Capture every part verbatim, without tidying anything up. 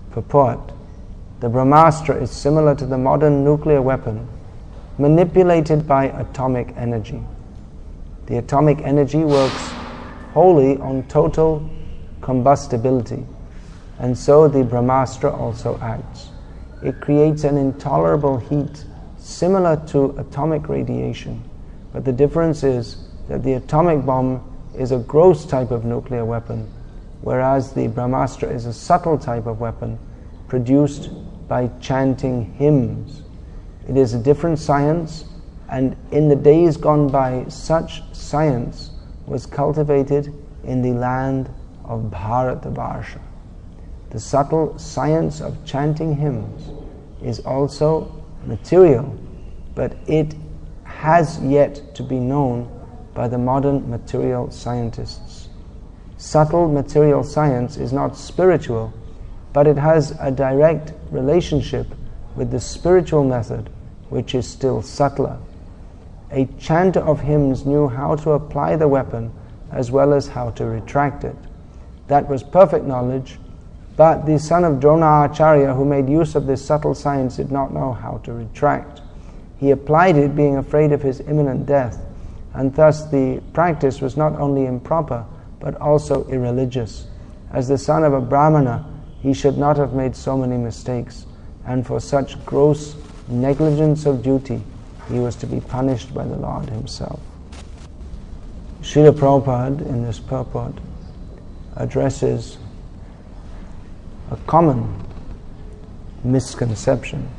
Purport: the Brahmastra is similar to the modern nuclear weapon, manipulated by atomic energy. The atomic energy works wholly on total combustibility, and so the Brahmastra also acts. It creates an intolerable heat similar to atomic radiation, but the difference is that the atomic bomb is a gross type of nuclear weapon, whereas the Brahmastra is a subtle type of weapon produced by chanting hymns. It is a different science, and in the days gone by, such science was cultivated in the land of Bharatavarsha. The subtle science of chanting hymns is also material, but it has yet to be known by the modern material scientists. Subtle material science is not spiritual, but it has a direct relationship with the spiritual method, which is still subtler. A chanter of hymns knew how to apply the weapon as well as how to retract it. That was perfect knowledge, but the son of Drona Acharya, who made use of this subtle science, did not know how to retract. He applied it being afraid of his imminent death, and thus the practice was not only improper, but also irreligious. As the son of a Brahmana, he should not have made so many mistakes, and for such gross negligence of duty, he was to be punished by the Lord himself. Srila Prabhupada, in this purport, addresses a common misconception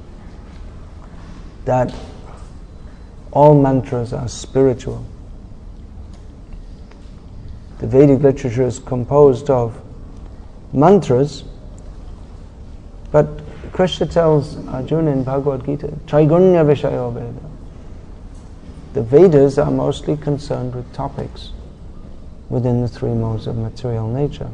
that all mantras are spiritual. The Vedic literature is composed of mantras, but Krishna tells Arjuna in Bhagavad Gita, Traigunya Vishayo Veda. The Vedas are mostly concerned with topics within the three modes of material nature.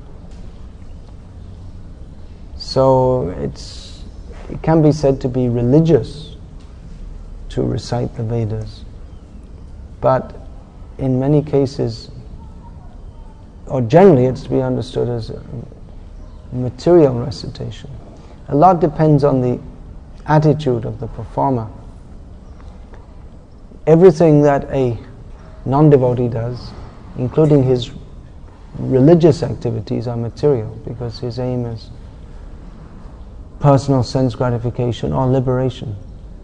So it's it can be said to be religious to recite the Vedas, but in many cases, or generally, it's to be understood as a material recitation. A lot depends on the attitude of the performer. Everything that a non-devotee does, including his religious activities, are material, because his aim is personal sense gratification or liberation.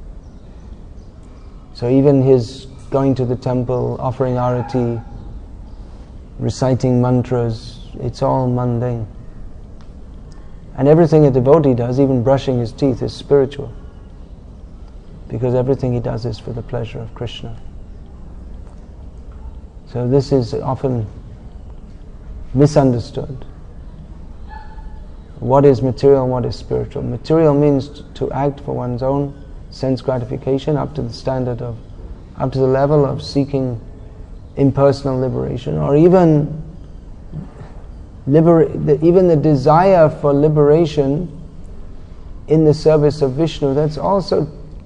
So even his going to the temple, offering arati, reciting mantras, it's all mundane. And everything a devotee does, even brushing his teeth, is spiritual, because everything he does is for the pleasure of Krishna. So this is often misunderstood. What is material and what is spiritual? Material means to act for one's own sense gratification up to the standard of, up to the level of seeking impersonal liberation, or even Liber- the, even the desire for liberation in the service of Vishnu, that's also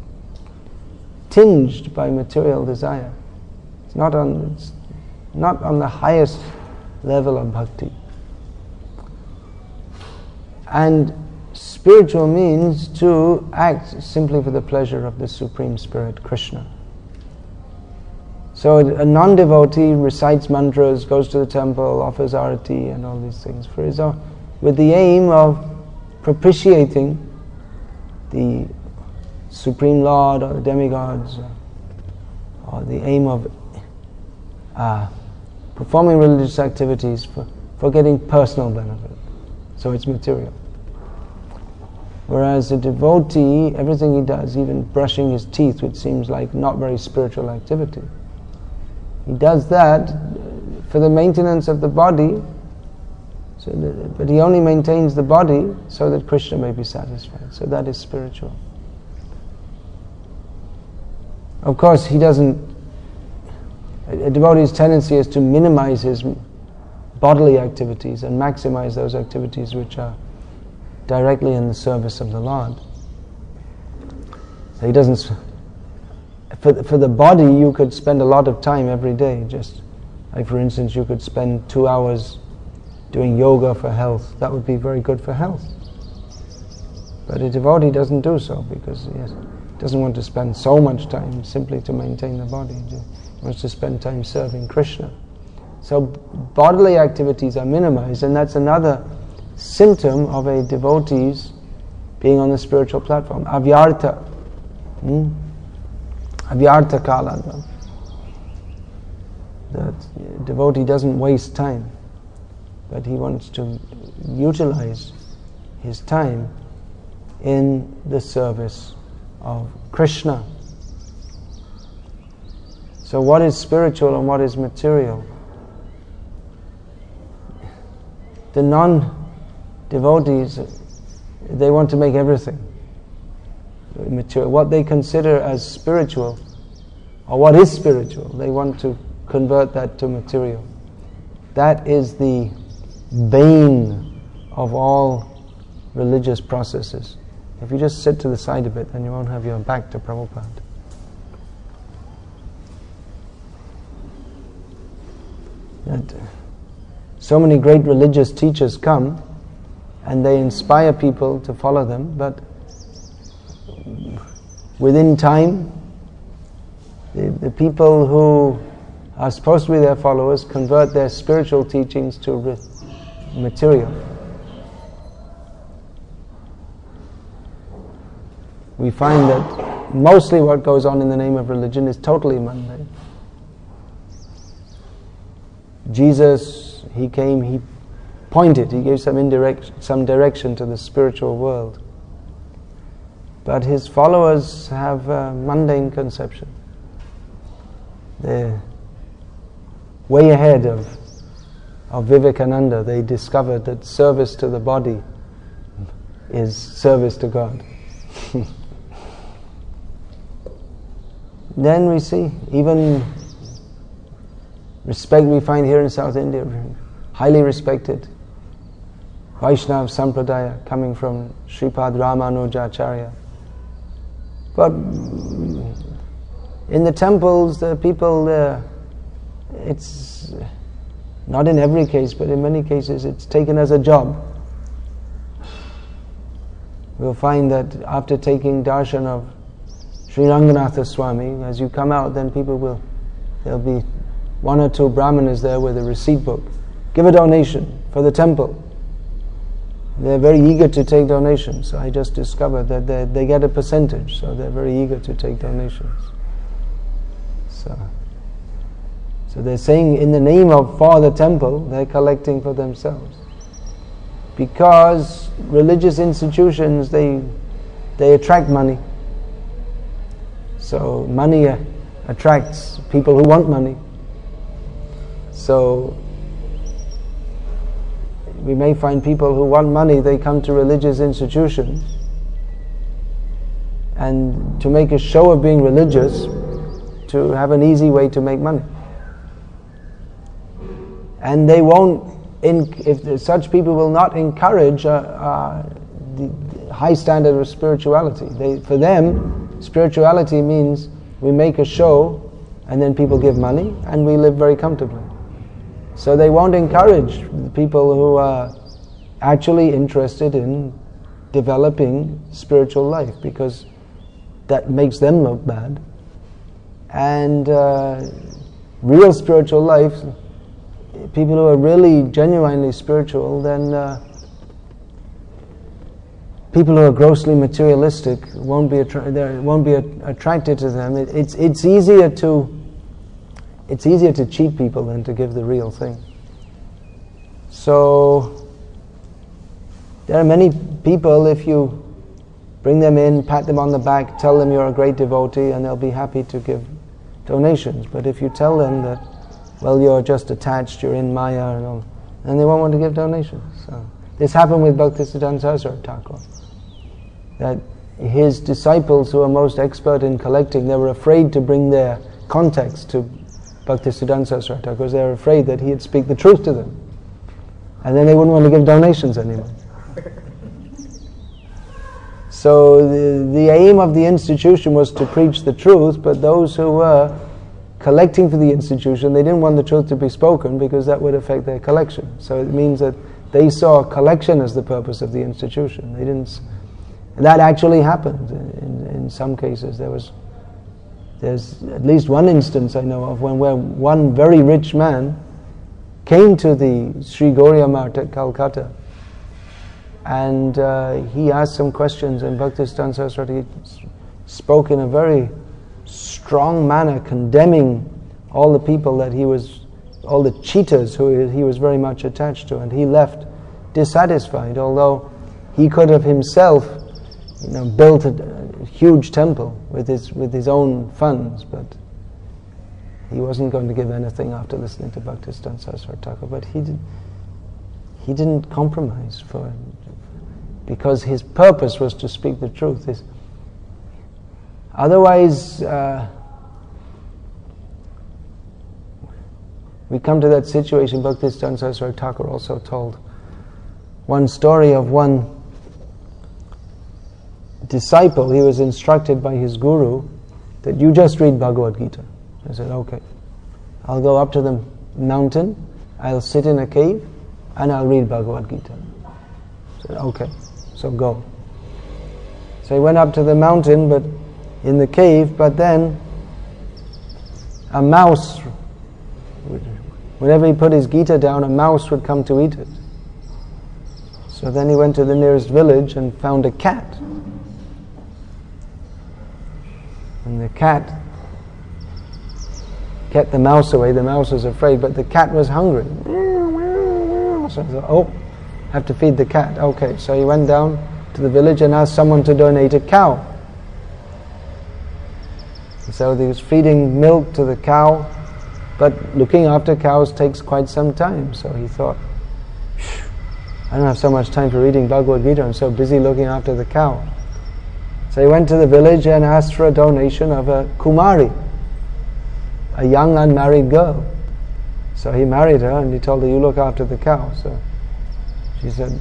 tinged by material desire. It's not on, it's not on the highest level of bhakti. And spiritual means to act simply for the pleasure of the Supreme Spirit, Krishna. So a non-devotee recites mantras, goes to the temple, offers arati and all these things for his own, with the aim of propitiating the Supreme Lord or the demigods, or the aim of uh, performing religious activities for, for getting personal benefit. So it's material. Whereas a devotee, everything he does, even brushing his teeth, which seems like not very spiritual activity, he does that for the maintenance of the body, so that, but he only maintains the body so that Krishna may be satisfied. So that is spiritual. Of course, he doesn't, a devotee's tendency is to minimize his bodily activities and maximize those activities which are directly in the service of the Lord. So he doesn't, for, for the body you could spend a lot of time every day, just like for instance you could spend two hours doing yoga for health. That would be very good for health. But a devotee doesn't do so because he has, doesn't want to spend so much time simply to maintain the body. He wants to spend time serving Krishna. So bodily activities are minimized, and that's another symptom of a devotee's being on the spiritual platform. Avyartha. Hmm? Avyartha kala. The devotee doesn't waste time, but he wants to utilize his time in the service of Krishna. So what is spiritual and what is material? The non-devotees, they want to make everything material. What they consider as spiritual, or what is spiritual, they want to convert that to material. That is the bane of all religious processes. If you just sit to the side a bit, then you won't have your back to Prabhupada. That so many great religious teachers come and they inspire people to follow them, but within time, the, the people who are supposed to be their followers convert their spiritual teachings to re- material. We find that mostly what goes on in the name of religion is totally mundane. Jesus, he came, he pointed, he gave some indirect, some direction to the spiritual world. But his followers have a mundane conception. They're way ahead of, of Vivekananda. They discovered that service to the body is service to God. Then we see, even respect we find here in South India, highly respected Vaishnava Sampradaya coming from Sripad Ramanujacharya. But in the temples, the people, uh, it's not in every case, but in many cases it's taken as a job. We'll find that after taking darshan of Sri Ranganatha Swami, as you come out, then people will, there'll be one or two brahmanas there with a receipt book. Give a donation for the temple. They're very eager to take donations. So I just discovered that they, they get a percentage, so they're very eager to take donations. So, so they're saying in the name of for the temple, they're collecting for themselves. Because religious institutions, they they attract money. So money uh, attracts people who want money. So we may find people who want money, they come to religious institutions, and to make a show of being religious, to have an easy way to make money. And they won't, in, if such people will not encourage uh, uh, the, the high standard of spirituality. They, for them, spirituality means we make a show and then people give money and we live very comfortably. So they won't encourage the people who are actually interested in developing spiritual life, because that makes them look bad. And uh, real spiritual life, people who are really genuinely spiritual, then uh, people who are grossly materialistic won't be attra- won't be a- attracted to them. It, it's it's easier to it's easier to cheat people than to give the real thing. So there are many people, if you bring them in, pat them on the back, tell them you're a great devotee, and they'll be happy to give donations. But if you tell them that, well, you're just attached, you're in Maya, and all, then they won't want to give donations. So this happened with Bhaktisiddhanta Saraswati Thakur. That his disciples, who are most expert in collecting, they were afraid to bring their contacts to Bhaktisiddhanta Saraswati Thakur because they were afraid that he'd speak the truth to them. And then they wouldn't want to give donations anymore. So the, the aim of the institution was to preach the truth, but those who were collecting for the institution, they didn't want the truth to be spoken because that would affect their collection. So it means that they saw collection as the purpose of the institution. They didn't, And that actually happened in, in some cases. There was, there's at least one instance I know of when where one very rich man came to the Sri Gauriya Math at Calcutta, and uh, he asked some questions, and Bhaktisiddhanta Saraswati spoke in a very strong manner, condemning all the people that he was, all the cheaters who he was very much attached to, and he left dissatisfied, although he could have himself, you know, built a, a huge temple with his with his own funds, but he wasn't going to give anything after listening to Bhaktisiddhanta Saraswati Thakur. But he did, he didn't compromise for, because his purpose was to speak the truth. His, otherwise, uh, we come to that situation. Bhaktisiddhanta Saraswati Thakur also told one story of one disciple. He was instructed by his guru that you just read Bhagavad Gita. I said, okay, I'll go up to the mountain, I'll sit in a cave, and I'll read Bhagavad Gita. I said, okay, so go. So he went up to the mountain, but in the cave, but then a mouse, whenever he put his Gita down, a mouse would come to eat it. So then he went to the nearest village and found a cat. And the cat kept the mouse away. The mouse was afraid, but the cat was hungry. So he thought, oh, I have to feed the cat. Okay, so he went down to the village and asked someone to donate a cow. And so he was feeding milk to the cow, but looking after cows takes quite some time. So he thought, I don't have so much time for reading Bhagavad Gita, I'm so busy looking after the cow. So he went to the village and asked for a donation of a Kumari, a young unmarried girl. So he married her and he told her, you look after the cow. So she said,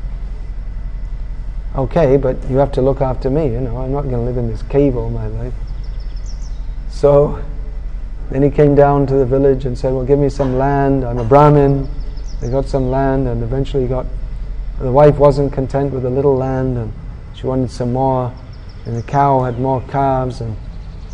okay, but you have to look after me, you know, I'm not going to live in this cave all my life. So then he came down to the village and said, well, give me some land, I'm a Brahmin. They got some land, and eventually got, the wife wasn't content with a little land and she wanted some more, and the cow had more calves. And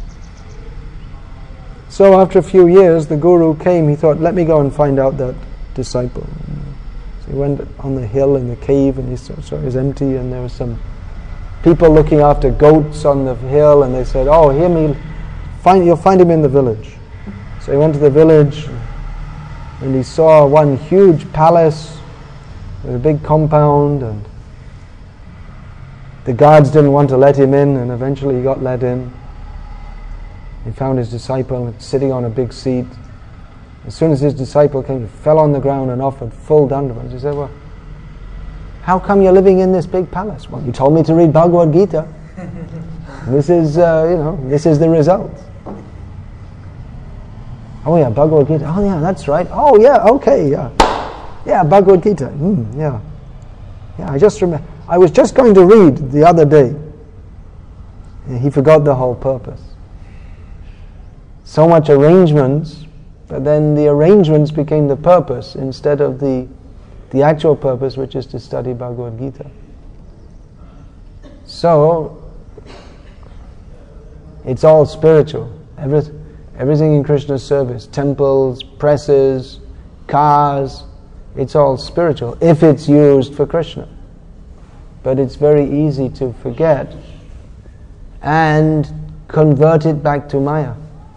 so after a few years the guru came. He thought, let me go and find out that disciple. So he went on the hill in the cave, and he saw, saw it was empty, and there were some people looking after goats on the hill, and they said, oh, hear me, find, you'll find him in the village. So he went to the village and he saw one huge palace with a big compound, and the guards didn't want to let him in, and eventually he got let in. He found his disciple sitting on a big seat. As soon as his disciple came, he fell on the ground and offered full dandavats. He said, well, how come you're living in this big palace? Well, you told me to read Bhagavad Gita. This is, uh, you know, this is the result. Oh yeah, Bhagavad Gita. Oh yeah, that's right. Oh yeah, okay, yeah. Yeah, Bhagavad Gita. Mm, yeah. Yeah, I just remember. I was just going to read the other day. He forgot the whole purpose. So much arrangements, but then the arrangements became the purpose instead of the the actual purpose, which is to study Bhagavad Gita. So, it's all spiritual. Every, everything in Krishna's service, temples, presses, cars, it's all spiritual if it's used for Krishna. But it's very easy to forget and convert it back to Maya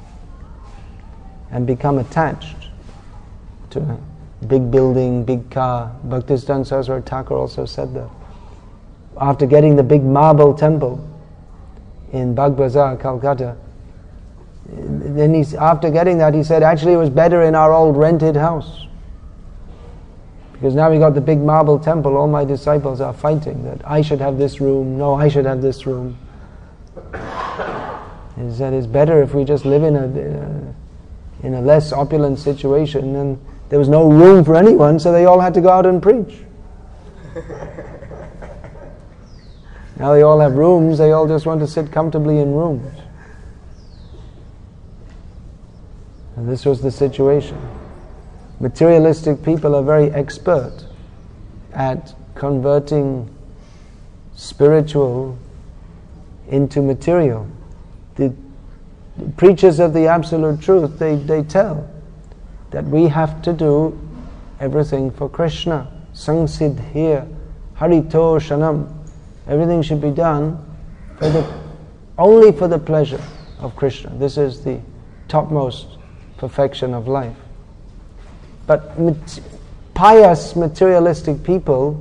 and become attached to a big building, big car. Bhaktisiddhanta Saraswati Thakur also said that. After getting the big marble temple in Bagh Bazar, Calcutta, then he's, after getting that, he said, actually it was better in our old rented house. Because now we got the big marble temple, all my disciples are fighting that I should have this room, no, I should have this room. He said it's better if we just live in a, in a less opulent situation. And there was no room for anyone, so they all had to go out and preach. Now they all have rooms, they all just want to sit comfortably in rooms. And this was the situation. Materialistic people are very expert at converting spiritual into material. The preachers of the absolute truth, they, they tell that we have to do everything for Krishna. Sangsiddhir, harito shanam. Everything should be done for the, only for the pleasure of Krishna. This is the topmost perfection of life. But mat- pious, materialistic people,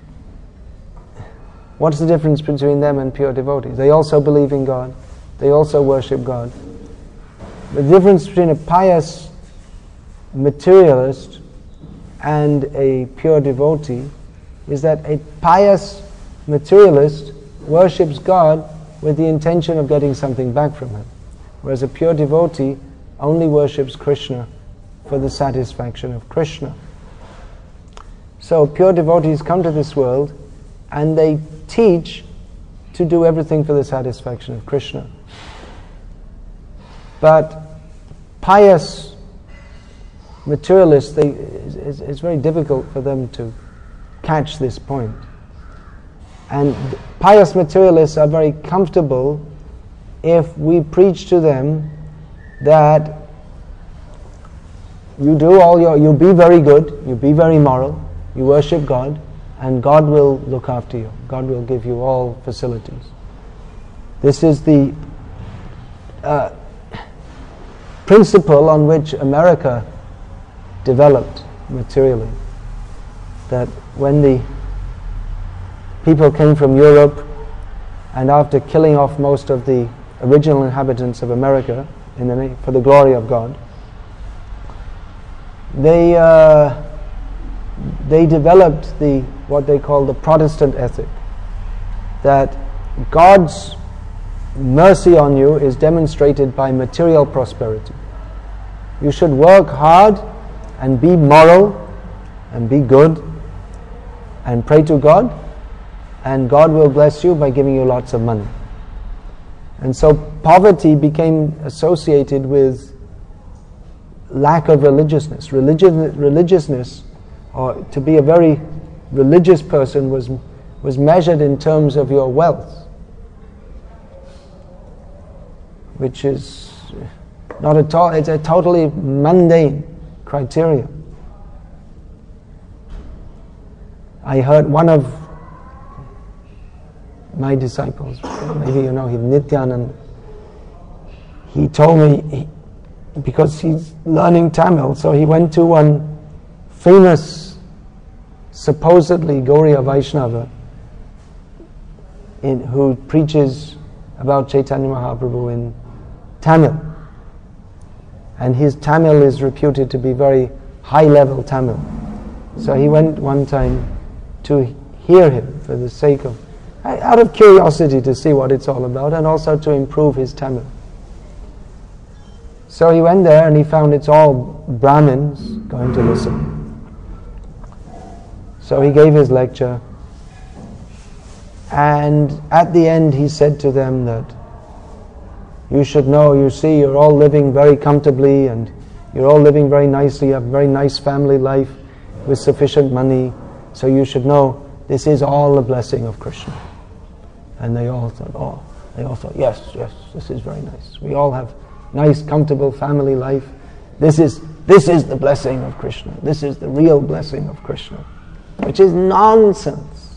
what's the difference between them and pure devotees? They also believe in God. They also worship God. The difference between a pious materialist and a pure devotee is that a pious materialist worships God with the intention of getting something back from Him, whereas a pure devotee only worships Krishna for the satisfaction of Krishna. So pure devotees come to this world and they teach to do everything for the satisfaction of Krishna. But pious materialists, they, it's, it's very difficult for them to catch this point. And pious materialists are very comfortable if we preach to them that you do all your, you be very good, you be very moral, you worship God, and God will look after you. God will give you all facilities. This is the uh, principle on which America developed materially. That when the people came from Europe, and after killing off most of the original inhabitants of America in the name, for the glory of God, they uh, they developed the what they call the Protestant ethic, that God's mercy on you is demonstrated by material prosperity. You should work hard and be moral and be good and pray to God, and God will bless you by giving you lots of money. And so poverty became associated with lack of religiousness. Religion, religiousness, or to be a very religious person, was was measured in terms of your wealth, which is not at all, it's a totally mundane criteria. I heard one of my disciples, maybe you know him, Nityananda, he told me, he, because he's learning Tamil, so he went to one famous, supposedly Gauriya Vaishnava, in, who preaches about Chaitanya Mahaprabhu in Tamil. And his Tamil is reputed to be very high-level Tamil. So he went one time to hear him for the sake of, out of curiosity to see what it's all about, and also to improve his Tamil. So he went there and he found it's all Brahmins going to listen. So he gave his lecture, and at the end he said to them that you should know, you see, you're all living very comfortably and you're all living very nicely, you have a very nice family life with sufficient money, so you should know this is all a blessing of Krishna. And they all thought, oh, they all thought, yes, yes, this is very nice. We all have nice, comfortable family life. This is this is the blessing of Krishna. This is the real blessing of Krishna, which is nonsense.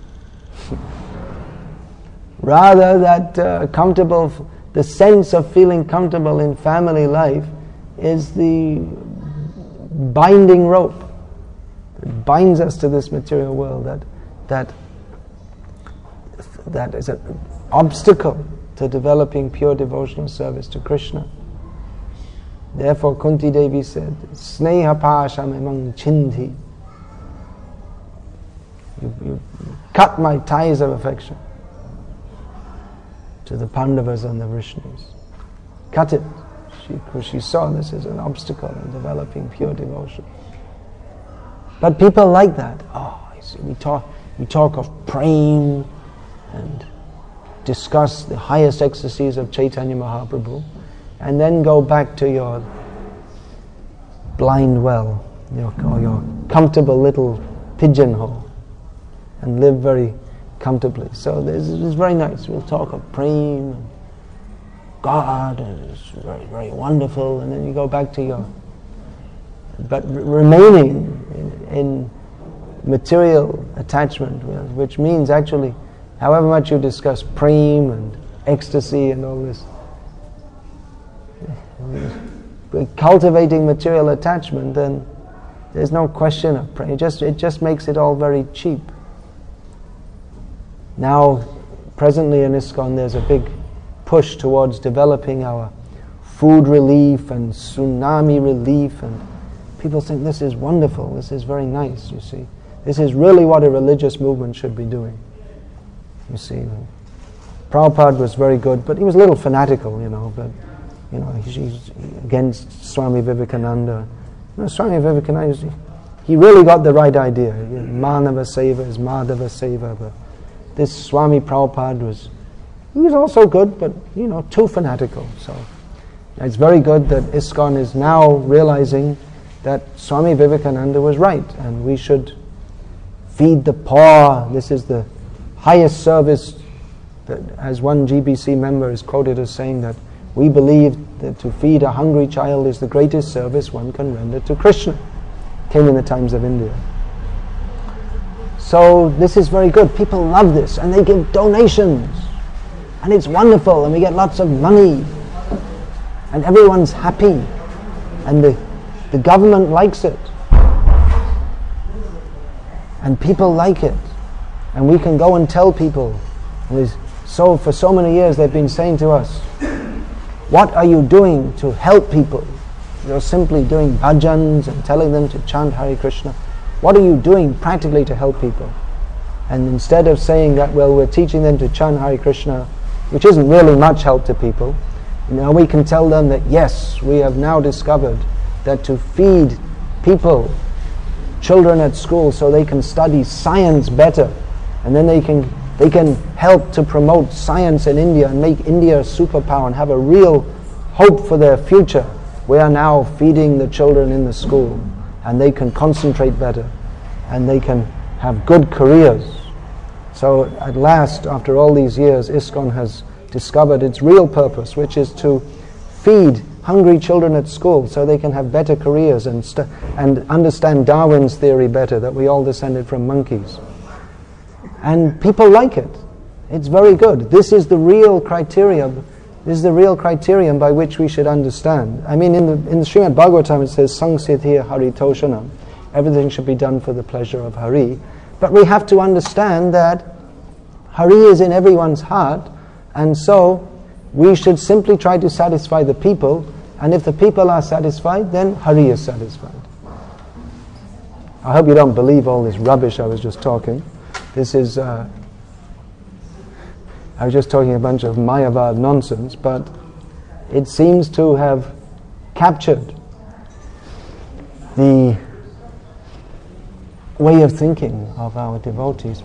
Rather, that uh, comfortable, the sense of feeling comfortable in family life is the binding rope that binds us to this material world, that that that is an obstacle to developing pure devotional service to Krishna. Therefore Kunti Devi said, Sneha pasham emang chindhi. You, you cut my ties of affection to the Pandavas and the Vrishnis. Cut it. She, because she saw this as an obstacle in developing pure devotion. But people like that. Oh, I see, we talk, we talk of prem and discuss the highest ecstasies of Chaitanya Mahaprabhu, and then go back to your blind well, your, or your comfortable little pigeonhole, and live very comfortably. So this is very nice. We'll talk of Prem, and God, and it's very, very wonderful, and then you go back to your... But r- remaining in, in material attachment, which means actually, however much you discuss Prem and ecstasy and all this, cultivating material attachment, then there's no question of Prem. It just, it just makes it all very cheap. Now, presently in ISKCON, there's a big push towards developing our food relief and tsunami relief, and people think this is wonderful, this is very nice, you see. This is really what a religious movement should be doing, you see. Prabhupada was very good, but he was a little fanatical, you know, but, you know, he's against Swami Vivekananda. You know, Swami Vivekananda, he really got the right idea. Manava Seva is Madhava Seva, but this Swami Prabhupada was, he was also good, but, you know, too fanatical. So it's very good that ISKCON is now realizing that Swami Vivekananda was right, and we should feed the poor. This is the highest service, that, as one G B C member is quoted as saying, that we believe that to feed a hungry child is the greatest service one can render to Krishna. Came in the Times of India. So this is very good. People love this, and they give donations, and it's wonderful, and we get lots of money, and everyone's happy, and the, the government likes it, and people like it, and we can go and tell people. And so for so many years they've been saying to us, what are you doing to help people? You're simply doing bhajans and telling them to chant Hare Krishna. What are you doing practically to help people? And instead of saying that, well, we're teaching them to chant Hare Krishna, which isn't really much help to people, you know, we can tell them that, yes, we have now discovered that to feed people, children at school, so they can study science better, and then they can they can help to promote science in India and make India a superpower and have a real hope for their future. We are now feeding the children in the school, and they can concentrate better, and they can have good careers. So at last, after all these years, ISKCON has discovered its real purpose, which is to feed hungry children at school so they can have better careers and st- and understand Darwin's theory better, that we all descended from monkeys. And people like it. It's very good. This is the real criteria. This is the real criterion by which we should understand. I mean, in the in the Srimad Bhagavatam it says, Sangsithya Haritoshanam. Everything should be done for the pleasure of Hari. But we have to understand that Hari is in everyone's heart, and so we should simply try to satisfy the people, and if the people are satisfied, then Hari is satisfied. I hope you don't believe all this rubbish I was just talking. This is, uh, I was just talking a bunch of Mayavad nonsense, but it seems to have captured the way of thinking of our devotees.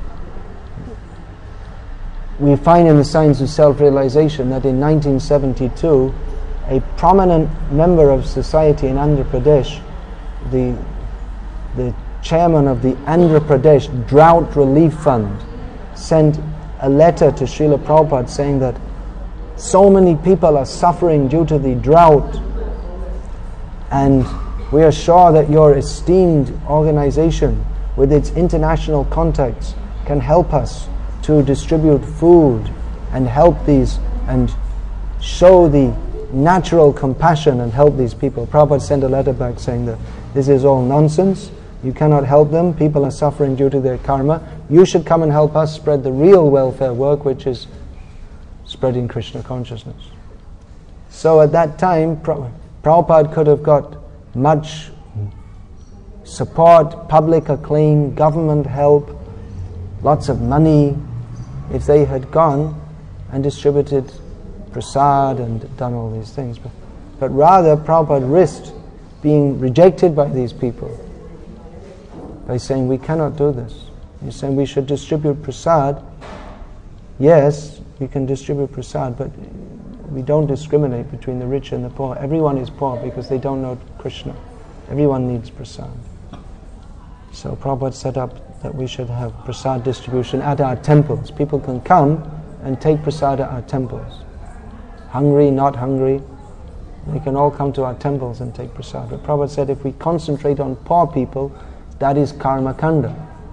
We find in the Science of Self-Realization that in nineteen seventy-two, a prominent member of society in Andhra Pradesh, the, the chairman of the Andhra Pradesh Drought Relief Fund, sent a letter to Srila Prabhupada saying that so many people are suffering due to the drought, and we are sure that your esteemed organization with its international contacts can help us to distribute food and help these and show the natural compassion and help these people. Prabhupada sent a letter back saying that this is all nonsense. You cannot help them. People are suffering due to their karma. You should come and help us spread the real welfare work, which is spreading Krishna consciousness. So at that time, Prabhupada could have got much support, public acclaim, government help, lots of money, if they had gone and distributed prasad and done all these things. But, but rather, Prabhupada risked being rejected by these people by saying, we cannot do this. He's saying we should distribute prasad. Yes, we can distribute prasad, but we don't discriminate between the rich and the poor. Everyone is poor because they don't know Krishna. Everyone needs prasad. So Prabhupada set up that we should have prasad distribution at our temples. People can come and take prasad at our temples. Hungry, not hungry, they can all come to our temples and take prasad. But Prabhupada said if we concentrate on poor people, that is karma kanda.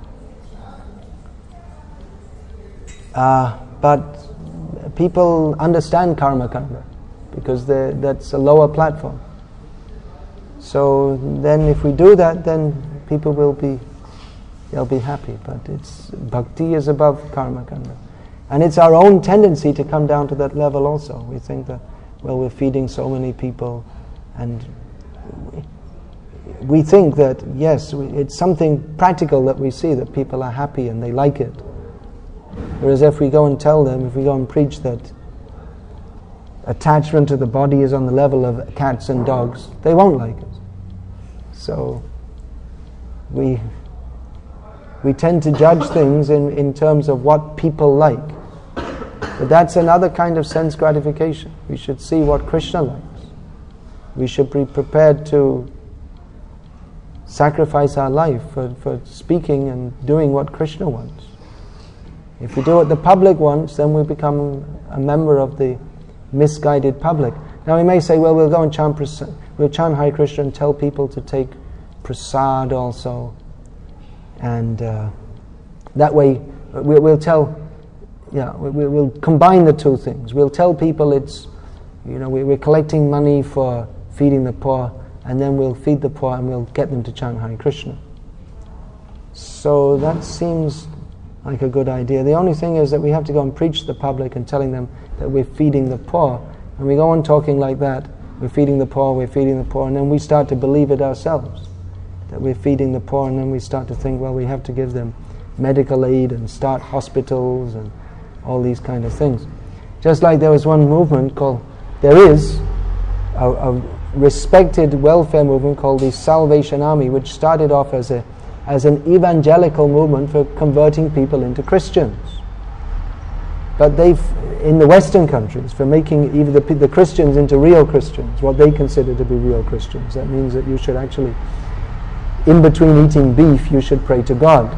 Uh, but people understand karma kanda because that's a lower platform. So then if we do that, then people will be, they'll be happy. But it's, bhakti is above karma kanda. And it's our own tendency to come down to that level also. We think that, well, we're feeding so many people, and we, we think that, yes, we, it's something practical that we see, that people are happy and they like it. Whereas if we go and tell them, if we go and preach that attachment to the body is on the level of cats and dogs, they won't like it. So we we tend to judge things in, in terms of what people like. But that's another kind of sense gratification. We should see what Krishna likes. We should be prepared to sacrifice our life for, for speaking and doing what Krishna wants. If we do what the public wants, then we become a member of the misguided public. Now we may say, well, we'll go and chant prasad, we'll chant Hare Krishna and tell people to take prasad also, and uh, that way we, we'll tell, yeah, we, we'll combine the two things. We'll tell people it's, you know, we, we're collecting money for feeding the poor, and then we'll feed the poor and we'll get them to chant Hare Krishna. So that seems like a good idea. The only thing is that we have to go and preach to the public and telling them that we're feeding the poor. And we go on talking like that, we're feeding the poor, we're feeding the poor, and then we start to believe it ourselves, that we're feeding the poor, and then we start to think, well, we have to give them medical aid and start hospitals and all these kind of things. Just like there was one movement called, there is a, a respected welfare movement called the Salvation Army, which started off as a as an evangelical movement for converting people into Christians. But they've, in the Western countries, for making even the, the Christians into real Christians, what they consider to be real Christians. That means that you should actually, in between eating beef, you should pray to God.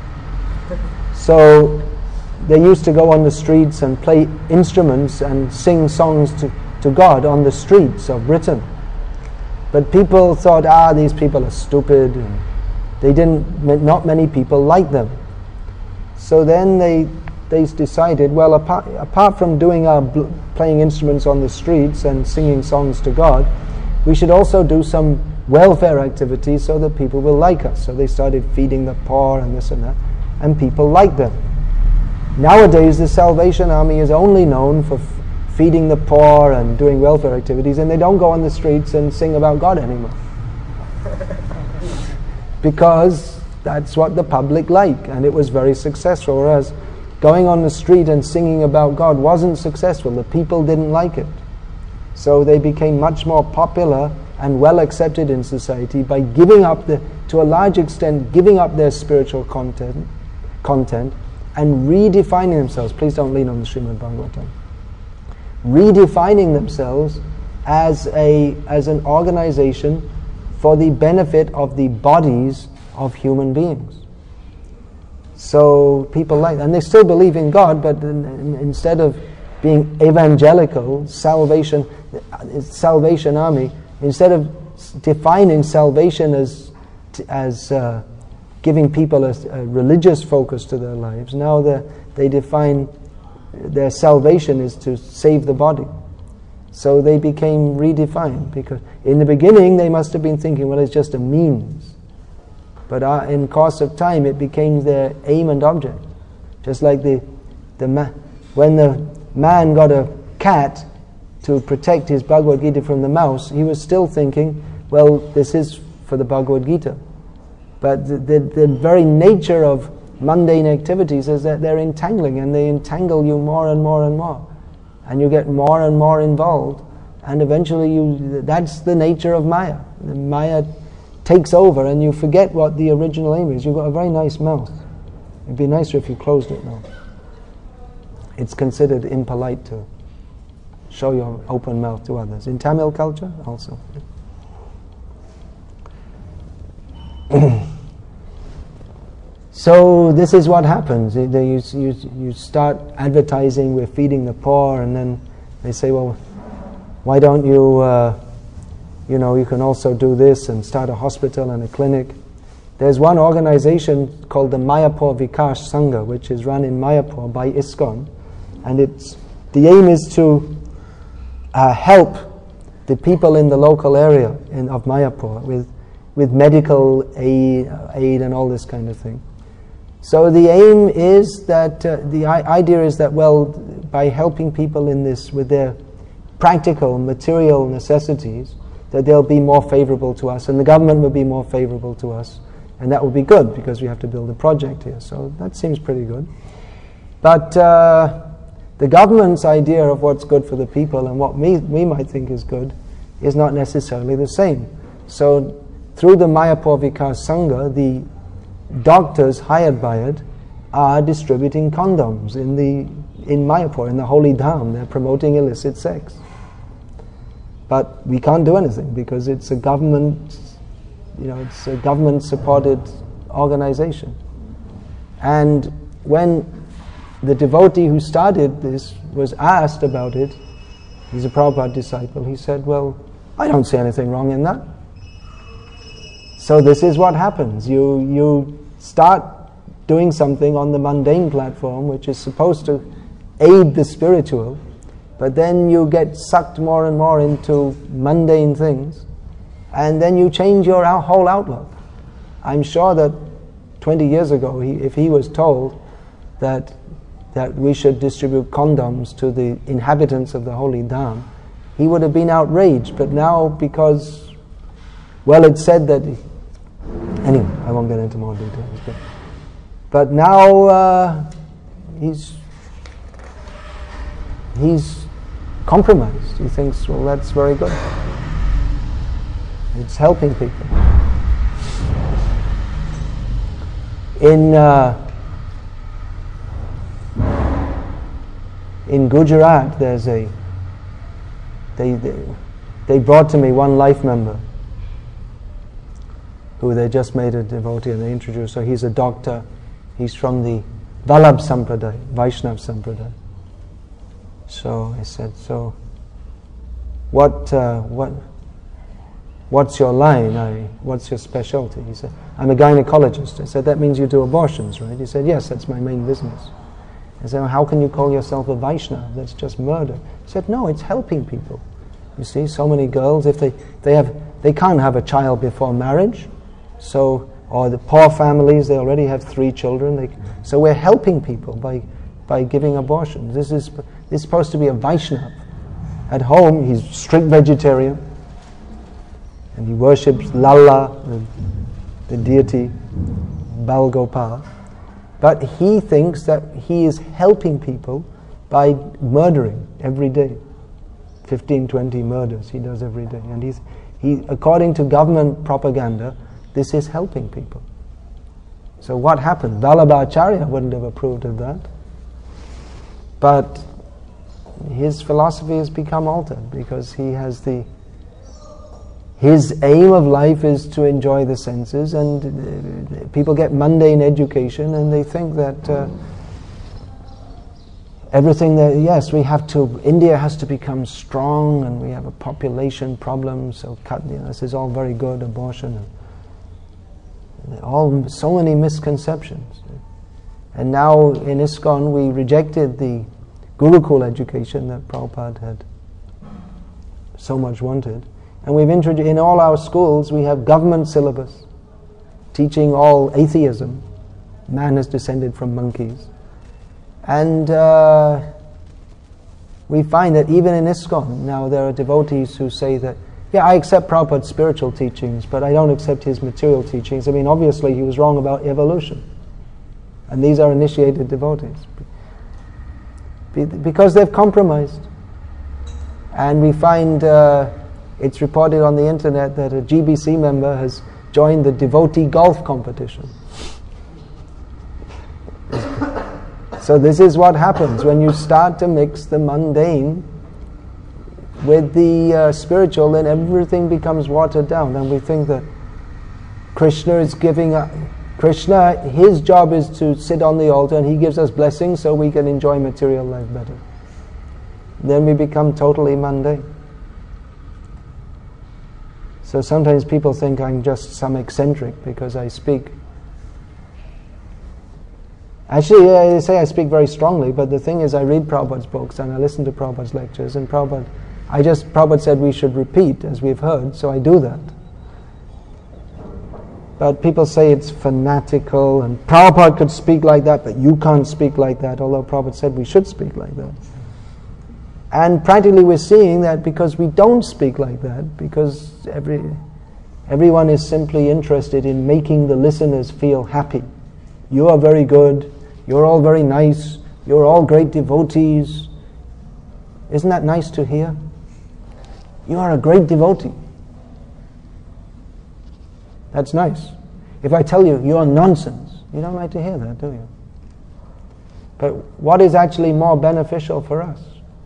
So they used to go on the streets and play instruments and sing songs to, to God on the streets of Britain. But people thought, ah, these people are stupid, and they didn't, not many people liked them. So then they they decided, well, apart, apart from doing our bl- playing instruments on the streets and singing songs to God, we should also do some welfare activities so that people will like us. So they started feeding the poor and this and that, and people liked them. Nowadays, the Salvation Army is only known for f- feeding the poor and doing welfare activities, and they don't go on the streets and sing about God anymore. Because that's what the public like, and it was very successful, whereas going on the street and singing about God wasn't successful. The people didn't like it. So they became much more popular and well accepted in society by giving up, the, to a large extent, giving up their spiritual content, content and redefining themselves. Please don't lean on the Srimad Bhagavatam. Redefining themselves as a as an organization for the benefit of the bodies of human beings. So people like, and they still believe in God, but in, in, instead of being evangelical, salvation, Salvation Army, instead of defining salvation as as uh, giving people a, a religious focus to their lives, now they define their salvation is to save the body. So they became redefined, because in the beginning they must have been thinking, well, it's just a means. But uh, in course of time it became their aim and object. Just like the, the ma- when the man got a cat to protect his Bhagavad Gita from the mouse, he was still thinking, well, this is for the Bhagavad Gita. But the, the, the very nature of mundane activities is that they're entangling, and they entangle you more and more and more. And you get more and more involved, and eventually you that's the nature of Maya. The Maya takes over, and you forget what the original aim is. You've got a very nice mouth. It'd be nicer if you closed it now. It's considered impolite to show your open mouth to others. In Tamil culture, also. So this is what happens. You, you, you start advertising, we're feeding the poor, and then they say, well, why don't you, uh, you know, you can also do this and start a hospital and a clinic. There's one organization called the Mayapur Vikas Sangha, which is run in Mayapur by ISKCON, and it's the aim is to uh, help the people in the local area in, of Mayapur with with medical aid, aid and all this kind of thing. So the aim is that uh, the I- idea is that, well, by helping people in this with their practical material necessities, that they'll be more favorable to us, and the government will be more favorable to us. And that would be good, because we have to build a project here. So that seems pretty good. But uh, the government's idea of what's good for the people and what we, we might think is good is not necessarily the same. So through the Mayapur Vikas Sangha, the doctors hired by it are distributing condoms in the in Mayapur, in the holy dham. They're promoting illicit sex. But we can't do anything, because it's a government... You know, it's a government-supported organization. And when the devotee who started this was asked about it, he's a Prabhupada disciple, he said, well, I don't see anything wrong in that. So this is what happens. You, you start doing something on the mundane platform, which is supposed to aid the spiritual, but then you get sucked more and more into mundane things, and then you change your whole outlook. I'm sure that twenty years ago, he, if he was told that that we should distribute condoms to the inhabitants of the holy dham, he would have been outraged. But now, because, well, it's said that... He, anyway, I won't get into more details. But, but now uh, he's he's compromised. He thinks, well, that's very good. It's helping people. In uh, in Gujarat, there's a they, they they brought to me one life member who they just made a devotee, and they introduced. So he's a doctor. He's from the Vallabh Sampradaya, Vaishnav Sampradaya. So I said, so what uh, what. What's your line? I, what's your specialty? He said, I'm a gynecologist. I said, that means you do abortions, right? He said, yes, that's my main business. I said, well, how can you call yourself a Vaishnava? That's just murder. He said, no, it's helping people. You see, so many girls, if they, they have, they can't have a child before marriage, so, or the poor families, they already have three children. They, so we're helping people by, by giving abortions. This is, this is supposed to be a Vaishnava. At home, he's strict vegetarian. And he worships Lalla, the, the deity, Bal Gopal. But he thinks that he is helping people by murdering every day. fifteen, twenty murders he does every day. And he's, he, according to government propaganda, this is helping people. So what happened? Vallabhacharya wouldn't have approved of that. But his philosophy has become altered, because he has the... His aim of life is to enjoy the senses, and uh, people get mundane education and they think that uh, everything that, yes, we have to, India has to become strong, and we have a population problem, so cut, you know, this is all very good, abortion, and all, so many misconceptions. And now in ISKCON we rejected the Gurukul education that Prabhupada had so much wanted. And we've introduced, in all our schools, we have government syllabus teaching all atheism. Man has descended from monkeys. And uh, we find that even in ISKCON, now there are devotees who say that, yeah, I accept Prabhupada's spiritual teachings, but I don't accept his material teachings. I mean, obviously he was wrong about evolution. And these are initiated devotees. Because they've compromised. And we find... Uh, It's reported on the internet that a G B C member has joined the devotee golf competition. So this is what happens when you start to mix the mundane with the uh, spiritual, then everything becomes watered down. And we think that Krishna is giving up, Krishna, his job is to sit on the altar and he gives us blessings so we can enjoy material life better. Then we become totally mundane. So sometimes people think I'm just some eccentric because I speak. Actually, I say I speak very strongly, but the thing is I read Prabhupada's books and I listen to Prabhupada's lectures, and Prabhupada, I just, Prabhupada said we should repeat as we've heard, so I do that. But people say it's fanatical, and Prabhupada could speak like that, but you can't speak like that, although Prabhupada said we should speak like that. And practically we're seeing that because we don't speak like that, because every everyone is simply interested in making the listeners feel happy. You are very good, you're all very nice, you're all great devotees. Isn't that nice to hear? You are a great devotee. That's nice. If I tell you you're nonsense, you don't like to hear that, do you? But what is actually more beneficial for us?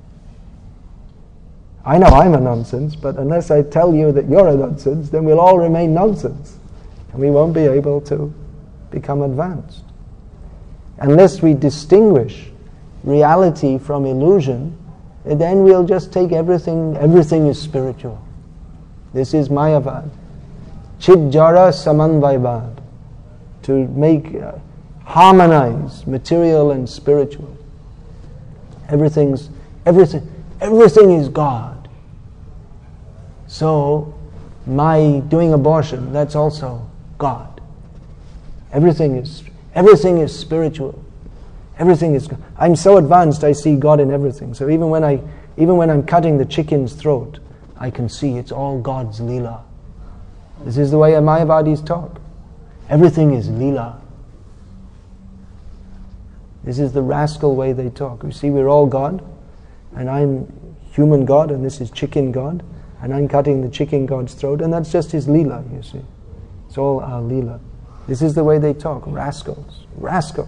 I know I'm a nonsense, but unless I tell you that you're a nonsense, then we'll all remain nonsense. And we won't be able to become advanced. Unless we distinguish reality from illusion, then we'll just take everything, everything is spiritual. This is Mayavad. Chid-jara samanvayavad. To make, uh, harmonize material and spiritual. Everything's, everything, everything is God. So, my doing abortion, that's also God. Everything is, everything is spiritual. Everything is. I'm so advanced. I see God in everything. So even when I, even when I'm cutting the chicken's throat, I can see it's all God's lila. This is the way Mayavadis talk. Everything is lila. This is the rascal way they talk. You see, we're all God, and I'm human God, and this is chicken God, and I'm cutting the chicken God's throat, and that's just his lila. You see, it's all our lila. This is the way they talk. Rascals, rascals.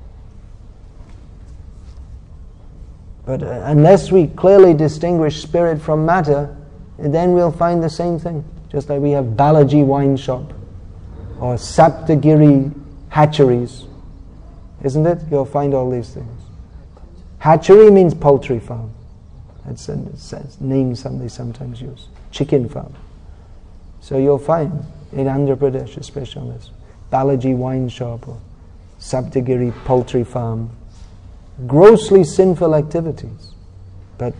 But uh, unless we clearly distinguish spirit from matter, then we'll find the same thing. Just like we have Balaji wine shop or Saptagiri hatcheries. Isn't it? You'll find all these things. Hatchery means poultry farm. That's a, it's a name somebody sometimes use. Chicken farm. So you'll find in Andhra Pradesh, especially on this, Balaji wine shop or Saptagiri poultry farm. Grossly sinful activities, but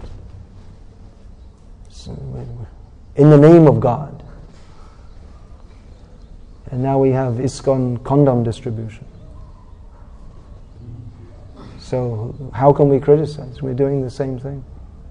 in the name of God. And now we have ISKCON condom distribution. So how can we criticize? We're doing the same thing.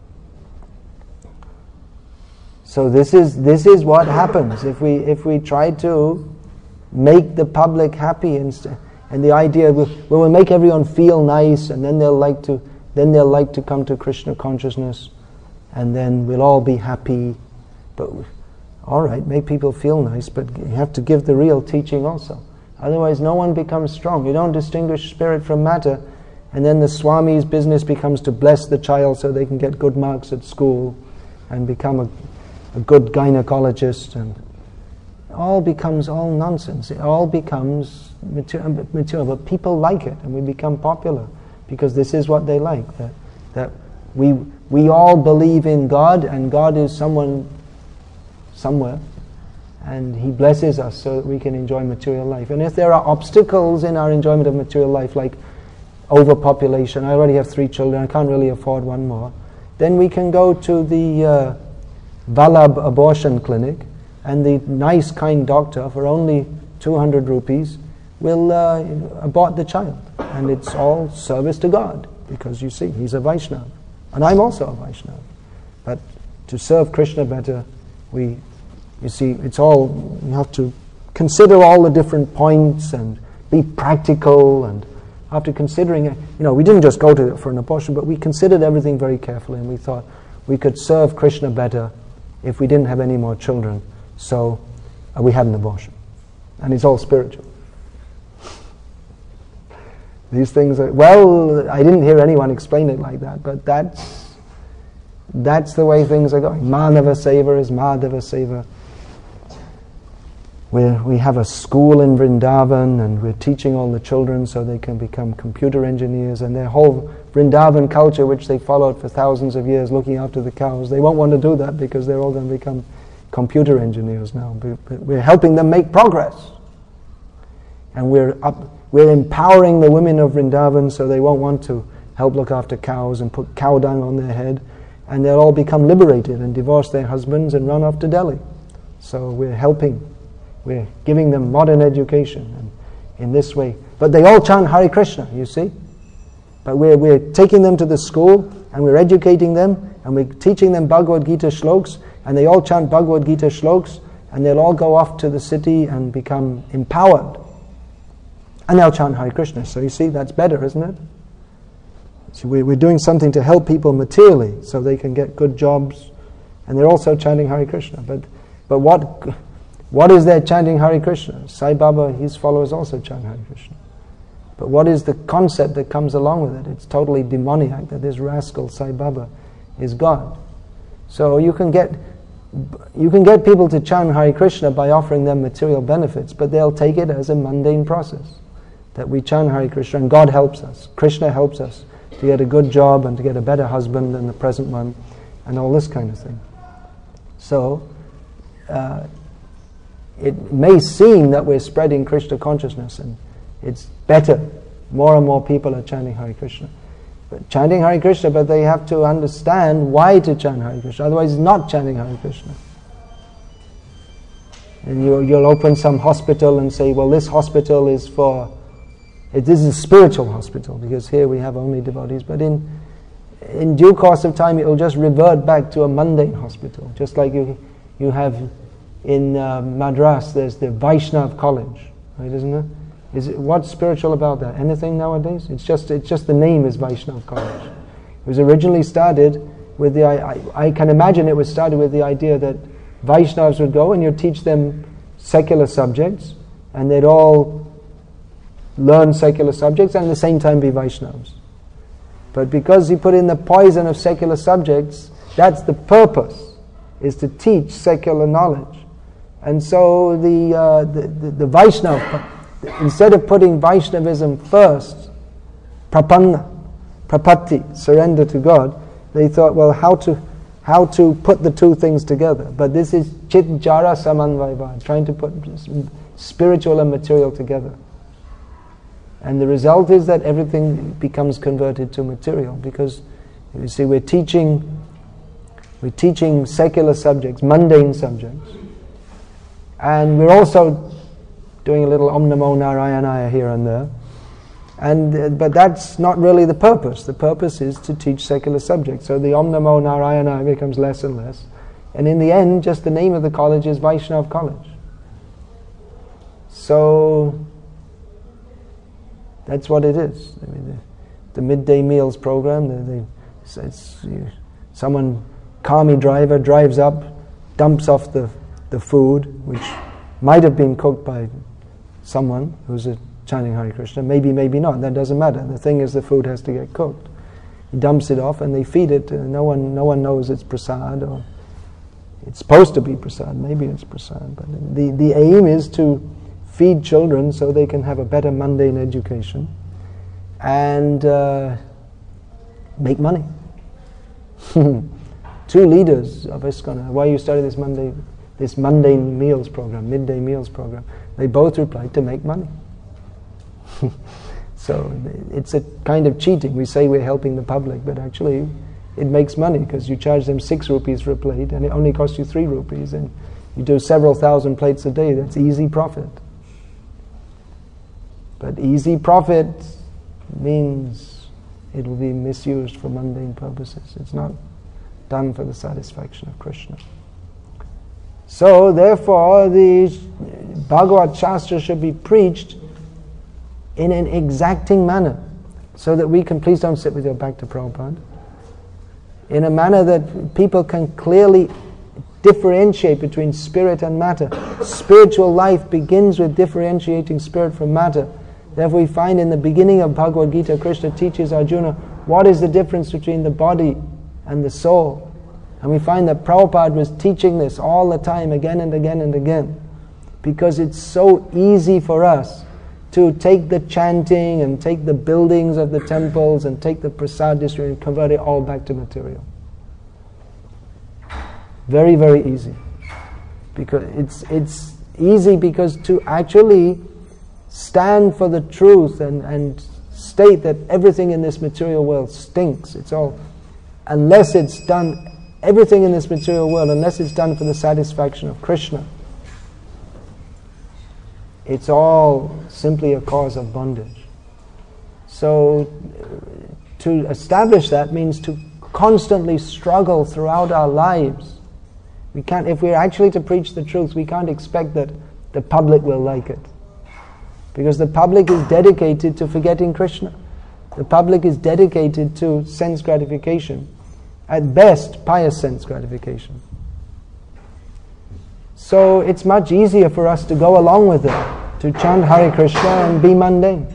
So this is this is what happens if we if we try to make the public happy instead. And the idea, well, we'll make everyone feel nice, and then they'll like to, then they'll like to come to Krishna consciousness, and then we'll all be happy. But all right, make people feel nice, but you have to give the real teaching also. Otherwise, no one becomes strong. You don't distinguish spirit from matter, and then the Swami's business becomes to bless the child so they can get good marks at school, and become a, a good gynecologist, and all becomes all nonsense. It all becomes material, material, but people like it, and we become popular because this is what they like. That that we we all believe in God, and God is someone somewhere, and He blesses us so that we can enjoy material life. And if there are obstacles in our enjoyment of material life, like overpopulation, I already have three children, I can't really afford one more, then we can go to the uh, Vallabh abortion clinic, and the nice, kind doctor, for only two hundred rupees, will uh, abort the child. And it's all service to God, because you see, he's a Vaishnava. And I'm also a Vaishnava. But to serve Krishna better, we, you see, it's all, you have to consider all the different points and be practical. And after considering it, you know, we didn't just go to for an abortion, but we considered everything very carefully, and we thought we could serve Krishna better if we didn't have any more children. So uh, we had an abortion. And it's all spiritual. These things are, well, I didn't hear anyone explain it like that, but that's that's the way things are going. Manava Seva is Madhava Seva. We're, we have a school in Vrindavan, and we're teaching all the children so they can become computer engineers, and their whole Vrindavan culture, which they followed for thousands of years, looking after the cows, they won't want to do that because they're all going to become computer engineers now. But we're helping them make progress. And we're up, we're empowering the women of Vrindavan so they won't want to help look after cows and put cow dung on their head, and they'll all become liberated and divorce their husbands and run off to Delhi. So we're helping. We're giving them modern education and in this way. But they all chant Hare Krishna, you see. But we're, we're taking them to the school and we're educating them and we're teaching them Bhagavad Gita shloks, and they all chant Bhagavad Gita shloks, and they'll all go off to the city and become empowered. And they'll chant Hare Krishna. So you see, that's better, isn't it? So we're, we're doing something to help people materially so they can get good jobs, and they're also chanting Hare Krishna. But, but what... What is there chanting Hare Krishna? Sai Baba, his followers also chant Hare Krishna. But what is the concept that comes along with it? It's totally demoniac that this rascal Sai Baba is God. So you can get you can get people to chant Hare Krishna by offering them material benefits, but they'll take it as a mundane process. That we chant Hare Krishna and God helps us. Krishna helps us to get a good job and to get a better husband than the present one, and all this kind of thing. So, uh, it may seem that we're spreading Krishna consciousness and it's better. More and more people are chanting Hare Krishna. But chanting Hare Krishna, but they have to understand why to chant Hare Krishna. Otherwise it's not chanting Hare Krishna. And you, you'll open some hospital and say, well, this hospital is for... It, this is a spiritual hospital because here we have only devotees. But in, in due course of time it will just revert back to a mundane hospital. Just like you, you have... In uh, Madras, there's the Vaishnav College, right? Isn't there? Is it, what's spiritual about that? Anything nowadays? It's just it's just the name is Vaishnav College. It was originally started with the I, I, I can imagine it was started with the idea that Vaishnavs would go and you'd teach them secular subjects, and they'd all learn secular subjects and at the same time be Vaishnavs. But because he put in the poison of secular subjects, that's the purpose, is to teach secular knowledge. And so the, uh, the, the, the Vaishnav, instead of putting Vaishnavism first, prapanna, prapatti, surrender to God, they thought, well, how to how to put the two things together. But this is chit jara samanvayva, trying to put spiritual and material together. And the result is that everything becomes converted to material, because you see, we're teaching we're teaching secular subjects, mundane subjects. And we're also doing a little Om Namo Narayanaya here and there. And uh, but that's not really the purpose. The purpose is to teach secular subjects. So the Om Namo Narayanaya becomes less and less. And in the end, just the name of the college is Vaishnav College. So that's what it is. I mean, the, the midday meals program, the, the, it's, it's, you, someone, Kami driver, drives up, dumps off the the food, which might have been cooked by someone who's a chanting Hare Krishna, maybe, maybe not, that doesn't matter. The thing is the food has to get cooked. He dumps it off and they feed it, and no one no one knows it's prasad, or it's supposed to be prasad, maybe it's prasad, but the, the aim is to feed children so they can have a better mundane education and uh, make money. Two leaders of ISKCON, why you started this Monday this mundane meals program, midday meals program, they both replied to make money. So it's a kind of cheating. We say we're helping the public, but actually it makes money because you charge them six rupees for a plate and it only costs you three rupees, and you do several thousand plates a day. That's easy profit. But easy profit means it will be misused for mundane purposes. It's not done for the satisfaction of Krishna. So, therefore, the Bhagavad Shastra should be preached in an exacting manner, so that we can, please don't sit with your back to Prabhupada, in a manner that people can clearly differentiate between spirit and matter. Spiritual life begins with differentiating spirit from matter. Therefore, we find in the beginning of Bhagavad Gita, Krishna teaches Arjuna what is the difference between the body and the soul. And we find that Prabhupada was teaching this all the time, again and again and again. because it's so easy for us to take the chanting and take the buildings of the temples and take the prasad district and convert it all back to material. Very, very easy. Because it's it's easy because to actually stand for the truth and, and state that everything in this material world stinks. It's all, unless it's done, everything in this material world, unless it's done for the satisfaction of Krishna, it's all simply a cause of bondage. So to establish that means to constantly struggle throughout our lives. We can't, if we're actually to preach the truth, we can't expect that the public will like it. Because the public is dedicated to forgetting Krishna. The public is dedicated to sense gratification. At best, pious sense gratification. So it's much easier for us to go along with it, to chant Hare Krishna and be mundane.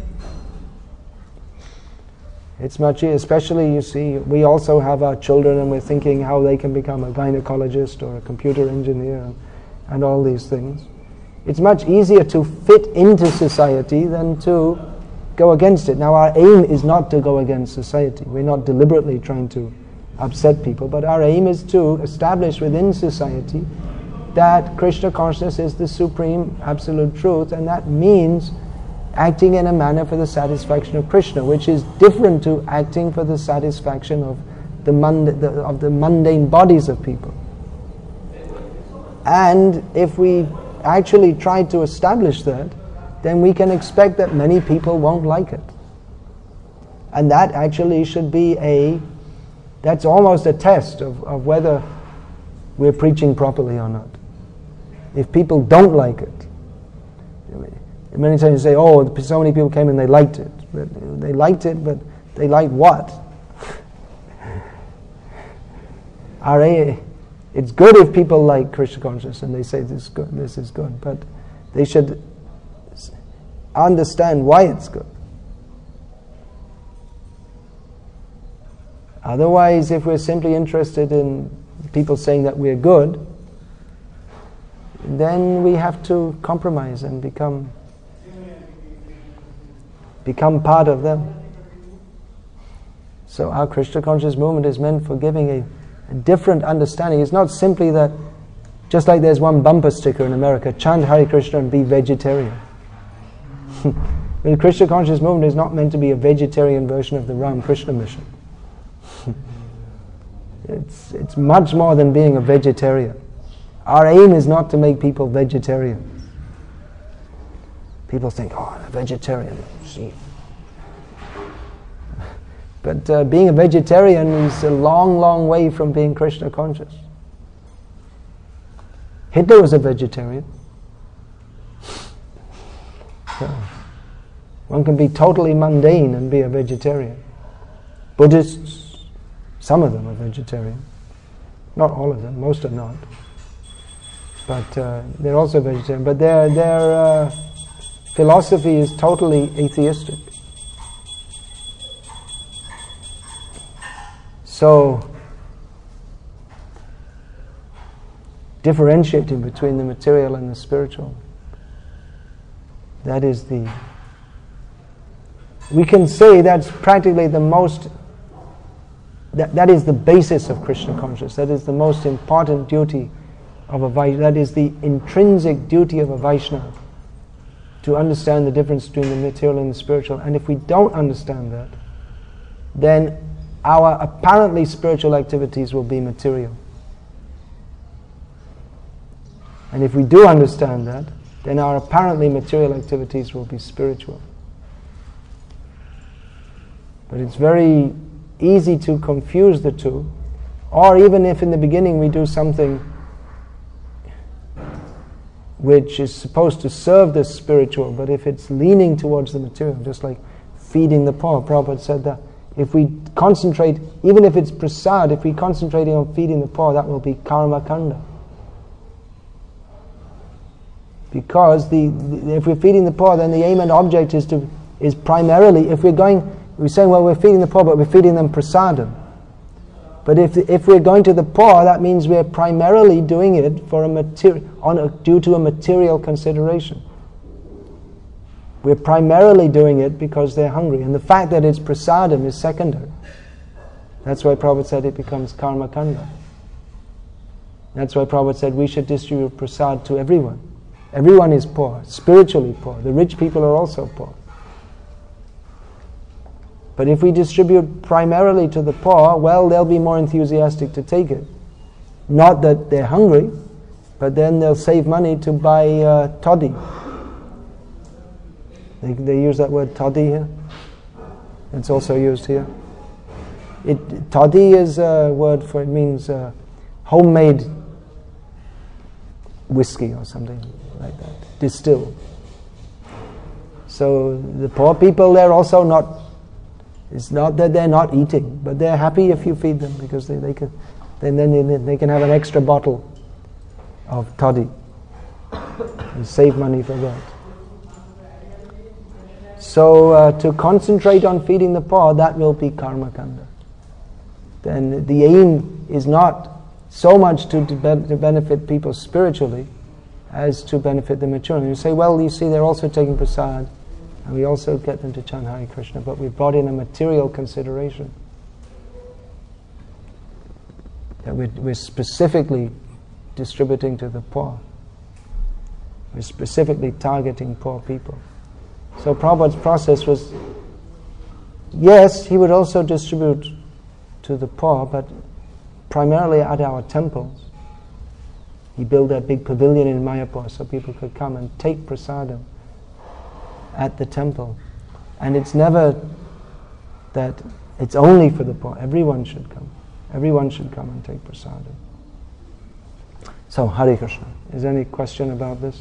It's much easier, especially, you see, we also have our children and we're thinking how they can become a gynecologist or a computer engineer and, and all these things. It's much easier to fit into society than to go against it. Now our aim is not to go against society. We're not deliberately trying to upset people, but our aim is to establish within society that Krishna consciousness is the supreme absolute truth, and that means acting in a manner for the satisfaction of Krishna, which is different to acting for the satisfaction of the, mund- the, of the mundane bodies of people. And if we actually try to establish that, then we can expect that many people won't like it. And that actually should be a, that's almost a test of, of whether we're preaching properly or not. If people don't like it, many times you say, oh, so many people came and they liked it. But they liked it, but they liked what? Our aim, it's good if people like Krishna consciousness and they say this is good, this is good, but they should understand why it's good. Otherwise, if we're simply interested in people saying that we're good, then we have to compromise and become become part of them. So our Krishna conscious movement is meant for giving a, a different understanding. It's not simply that, just like there's one bumper sticker in America, chant Hare Krishna and be vegetarian. The Krishna conscious movement is not meant to be a vegetarian version of the Ram Krishna mission. It's, it's much more than being a vegetarian. Our aim is not to make people vegetarian. People think, oh, I'm a vegetarian. See. But uh, being a vegetarian is a long, long way from being Krishna conscious. Hitler was a vegetarian. So, one can be totally mundane and be a vegetarian. Buddhists, some of them are vegetarian. Not all of them, most are not. But uh, they're also vegetarian. But their their uh, philosophy is totally atheistic. So, differentiating between the material and the spiritual, that is the, we can say that's practically the most, that, that is the basis of Krishna consciousness. That is the most important duty of a Vaishnava. That is the intrinsic duty of a Vaishnava, to understand the difference between the material and the spiritual. And if we don't understand that, then our apparently spiritual activities will be material. And if we do understand that, then our apparently material activities will be spiritual. But it's very easy to confuse the two, or even if in the beginning we do something which is supposed to serve the spiritual, but if it's leaning towards the material, just like feeding the poor, Prabhupada said that if we concentrate, even if it's prasad, if we're concentrating on feeding the poor, that will be karma kanda. Because the, the if we're feeding the poor, then the aim and object is to is primarily, if we're going, we're saying, well, we're feeding the poor, but we're feeding them prasadam. But if if we're going to the poor, that means we're primarily doing it for a materi- on a, due to a material consideration. We're primarily doing it because they're hungry. And the fact that it's prasadam is secondary. That's why Prabhupada said it becomes karma kanda. That's why Prabhupada said we should distribute prasad to everyone. Everyone is poor, spiritually poor. The rich people are also poor. But if we distribute primarily to the poor, well, they'll be more enthusiastic to take it. Not that they're hungry, but then they'll save money to buy uh, toddy. They, they use that word toddy here. It's also used here. It, toddy is a word for, it means uh, homemade whiskey or something like that, distilled. So the poor people, they're also not, it's not that they're not eating, but they're happy if you feed them, because they, they can, then, then they can have an extra bottle of toddy and save money for that. So uh, to concentrate on feeding the poor, that will be karma kanda. Then the aim is not so much to, to, be, to benefit people spiritually as to benefit them materially. You say, well, you see, they're also taking prasad, and we also get them to chant Hare Krishna, but we brought in a material consideration. That we're, we're specifically distributing to the poor. We're specifically targeting poor people. So Prabhupada's process was, yes, he would also distribute to the poor, but primarily at our temples. He built that big pavilion in Mayapur so people could come and take prasadam at the temple. And it's never that it's only for the poor. Everyone should come. Everyone should come and take prasadam. So, Hare Krishna. Is there any question about this?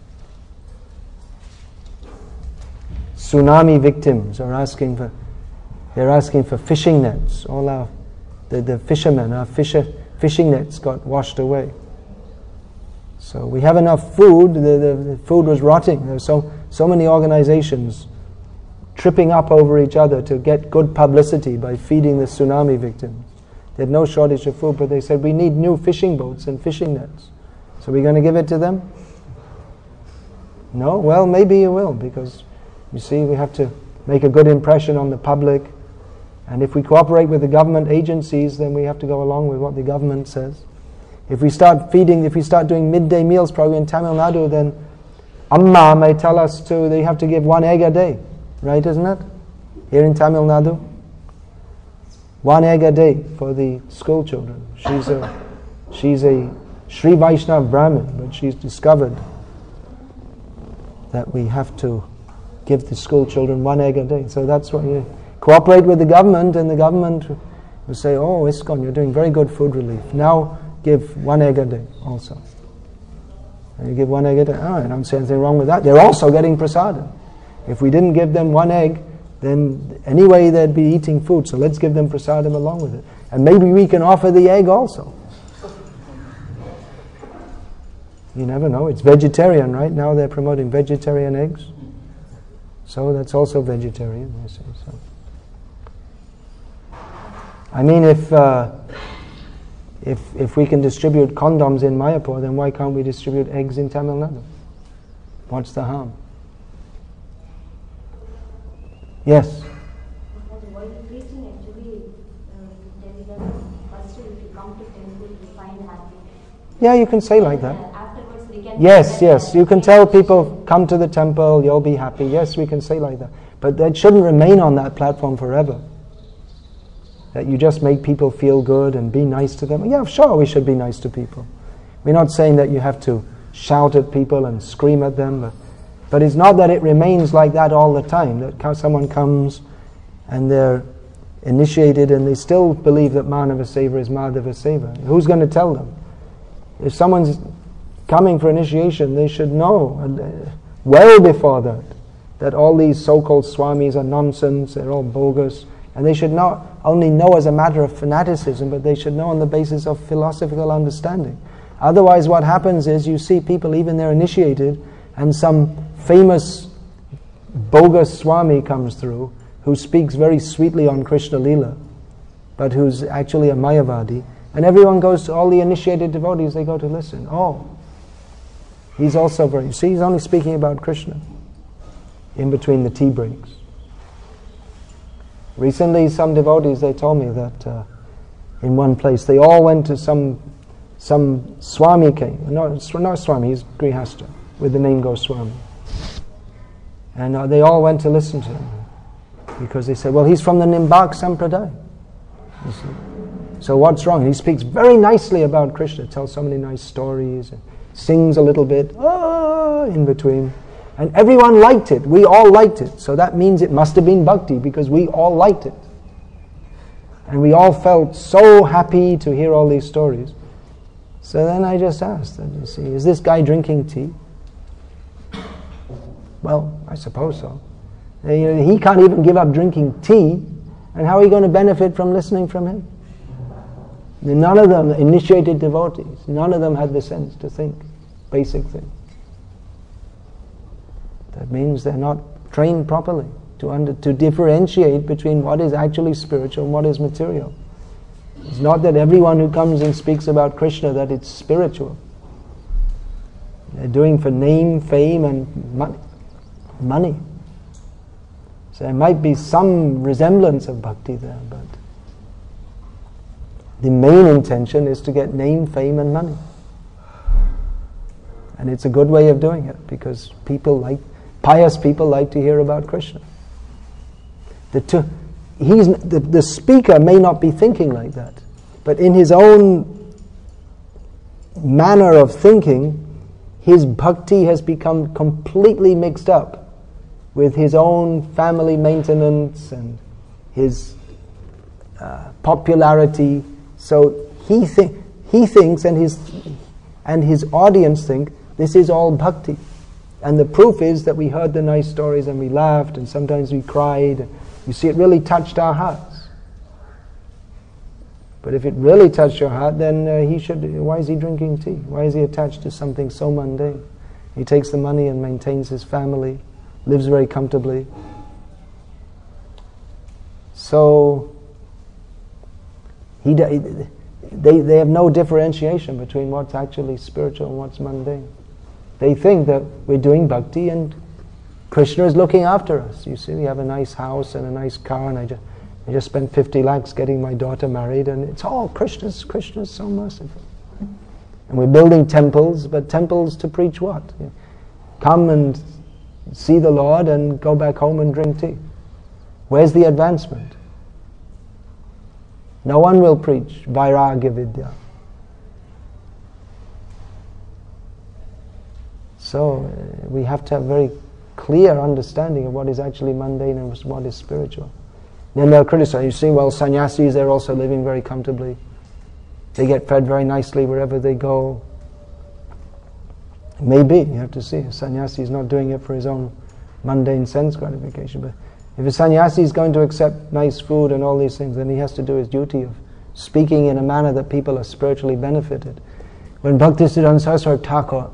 Tsunami victims are asking for, they're asking for fishing nets. All our, the, the fishermen, our fisher, fishing nets got washed away. So we have enough food, the, the, the food was rotting. There were so, so many organizations tripping up over each other to get good publicity by feeding the tsunami victims. They had no shortage of food, but they said, we need new fishing boats and fishing nets. So we're going to give it to them? No? Well, maybe you will, because you see, we have to make a good impression on the public. And if we cooperate with the government agencies, then we have to go along with what the government says. If we start feeding, if we start doing midday meals probably in Tamil Nadu, then Amma may tell us to, they have to give one egg a day. Right, isn't it? Here in Tamil Nadu. One egg a day for the school children. She's a, she's a Sri Vaishnava Brahmin, but she's discovered that we have to give the school children one egg a day. So that's what you cooperate with the government, and the government will say, oh, ISKCON, you're doing very good food relief. Now give one egg a day also. And you give one egg a day. Oh, I don't see anything wrong with that. They're also getting prasadam. If we didn't give them one egg, then anyway they'd be eating food. So let's give them prasadam along with it. And maybe we can offer the egg also. You never know. It's vegetarian, right? Now they're promoting vegetarian eggs. So that's also vegetarian, I see. So, I mean, if uh, if if we can distribute condoms in Mayapur, then why can't we distribute eggs in Tamil Nadu? What's the harm? Yes. While preaching, actually, uh, telling us first, if you come to temple, you find happy. Yeah, you can say like that. Afterwards, we can. Yes, yes. You can tell people, come to the temple, you'll be happy. Yes, we can say like that. But that shouldn't remain on that platform forever. That you just make people feel good and be nice to them. Yeah, sure, we should be nice to people. We're not saying that you have to shout at people and scream at them, but, but it's not that it remains like that all the time. That someone comes and they're initiated and they still believe that Manava Seva is Madhava Seva. Who's going to tell them? If someone's coming for initiation, they should know well before that that all these so-called swamis are nonsense, they're all bogus, and they should not only know as a matter of fanaticism, but they should know on the basis of philosophical understanding. Otherwise what happens is you see people, even they're initiated, and some famous bogus swami comes through who speaks very sweetly on Krishna Lila, but who's actually a Mayavadi. And everyone goes to, all the initiated devotees, they go to listen. Oh, he's also very, you see, he's only speaking about Krishna in between the tea breaks. Recently, some devotees, they told me that uh, in one place, they all went to some some Swami came, no, not Swami, he's Grihastha, with the name Goswami. And uh, they all went to listen to him, because they said, well, he's from the Nimbak Sampradaya. You see. So what's wrong? He speaks very nicely about Krishna, tells so many nice stories, and sings a little bit, ah, in between. And everyone liked it. We all liked it. So that means it must have been bhakti, because we all liked it. And we all felt so happy to hear all these stories. So then I just asked, you see, is this guy drinking tea? Well, I suppose so. He can't even give up drinking tea, and how are you going to benefit from listening from him? None of them, initiated devotees, none of them had the sense to think basic things. That means they're not trained properly to under, to differentiate between what is actually spiritual and what is material. It's not that everyone who comes and speaks about Krishna that it's spiritual. They're doing for name, fame, and money. money. So there might be some resemblance of bhakti there, but the main intention is to get name, fame, and money. And it's a good way of doing it, because people like, pious people like to hear about Krishna. The, two, he's, the, the speaker may not be thinking like that, but in his own manner of thinking, his bhakti has become completely mixed up with his own family maintenance and his uh, popularity. So he thi- he thinks, and his and his audience think, this is all bhakti. And the proof is that we heard the nice stories and we laughed and sometimes we cried. You see, it really touched our hearts. But if it really touched your heart, then uh, he should. Why is he drinking tea? Why is he attached to something so mundane? He takes the money and maintains his family, lives very comfortably. So he, they they have no differentiation between what's actually spiritual and what's mundane. They think that we're doing bhakti and Krishna is looking after us. You see, we have a nice house and a nice car, and I just, I just spent fifty lakhs getting my daughter married, and it's all Krishna's, Krishna's so merciful. And we're building temples, but temples to preach what? Come and see the Lord and go back home and drink tea. Where's the advancement? No one will preach Vairagya Vidya. So uh, we have to have very clear understanding of what is actually mundane and what is spiritual. Then they'll criticize. You see, well, sannyasis, they're also living very comfortably. They get fed very nicely wherever they go. Maybe, you have to see. A sannyasi is not doing it for his own mundane sense gratification. But if a sannyasi is going to accept nice food and all these things, then he has to do his duty of speaking in a manner that people are spiritually benefited. When Bhaktisiddhanta Saraswati Thakur,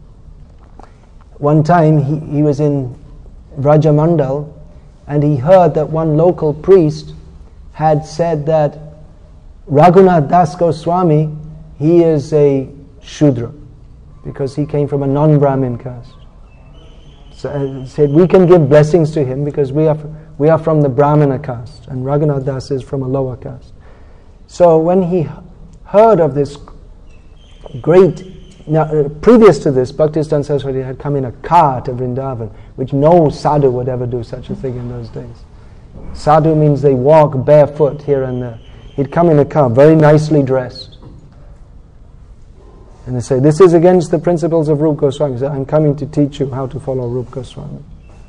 one time he, he was in Vrajamandal, and he heard that one local priest had said that Raghunath Das Goswami, he is a Shudra, because he came from a non-Brahmin caste. So uh, said, we can give blessings to him because we are we are from the Brahmana caste, and Raghunath Das is from a lower caste. So when he heard of this great, now uh, previous to this, Bhaktisiddhanta Saraswati had come in a car to Vrindavan, which no sadhu would ever do such a thing in those days. Sadhu means they walk barefoot here and there. He'd come in a car, very nicely dressed. And they say, this is against the principles of Rupa Goswami. He said, I'm coming to teach you how to follow Rupa Goswami.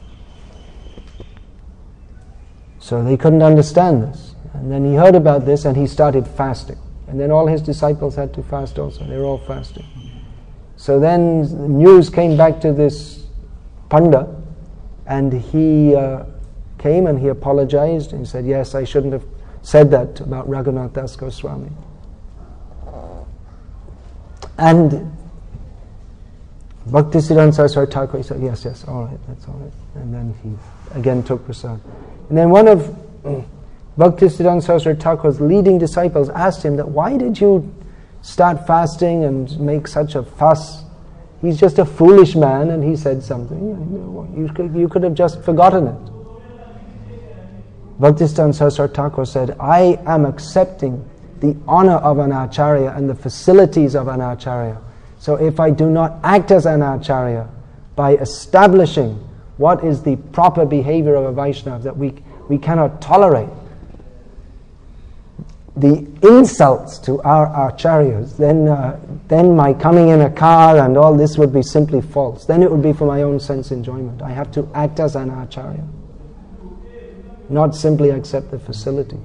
So they couldn't understand this. And then he heard about this and he started fasting. And then all his disciples had to fast also. They were all fasting. So then news came back to this Panda, and he uh, came and he apologized and he said, yes, I shouldn't have said that about Raghunath Das Goswami. And Bhaktisiddhanta Saraswati Thakur, he said, yes, yes, all right, that's all right. And then he again took prasad. And then one of Bhaktisiddhanta Saraswati Thakur's leading disciples asked him that, why did you start fasting and make such a fuss? He's just a foolish man, and he said something. You could, you could have just forgotten it. Bhaktisiddhanta Saraswati Thakur said, I am accepting the honor of an acharya and the facilities of an acharya. So if I do not act as an acharya by establishing what is the proper behavior of a Vaishnava that we, we cannot tolerate, the insults to our acharyas, then uh, then my coming in a car and all this would be simply false. Then it would be for my own sense enjoyment. I have to act as an acharya, not simply accept the facility.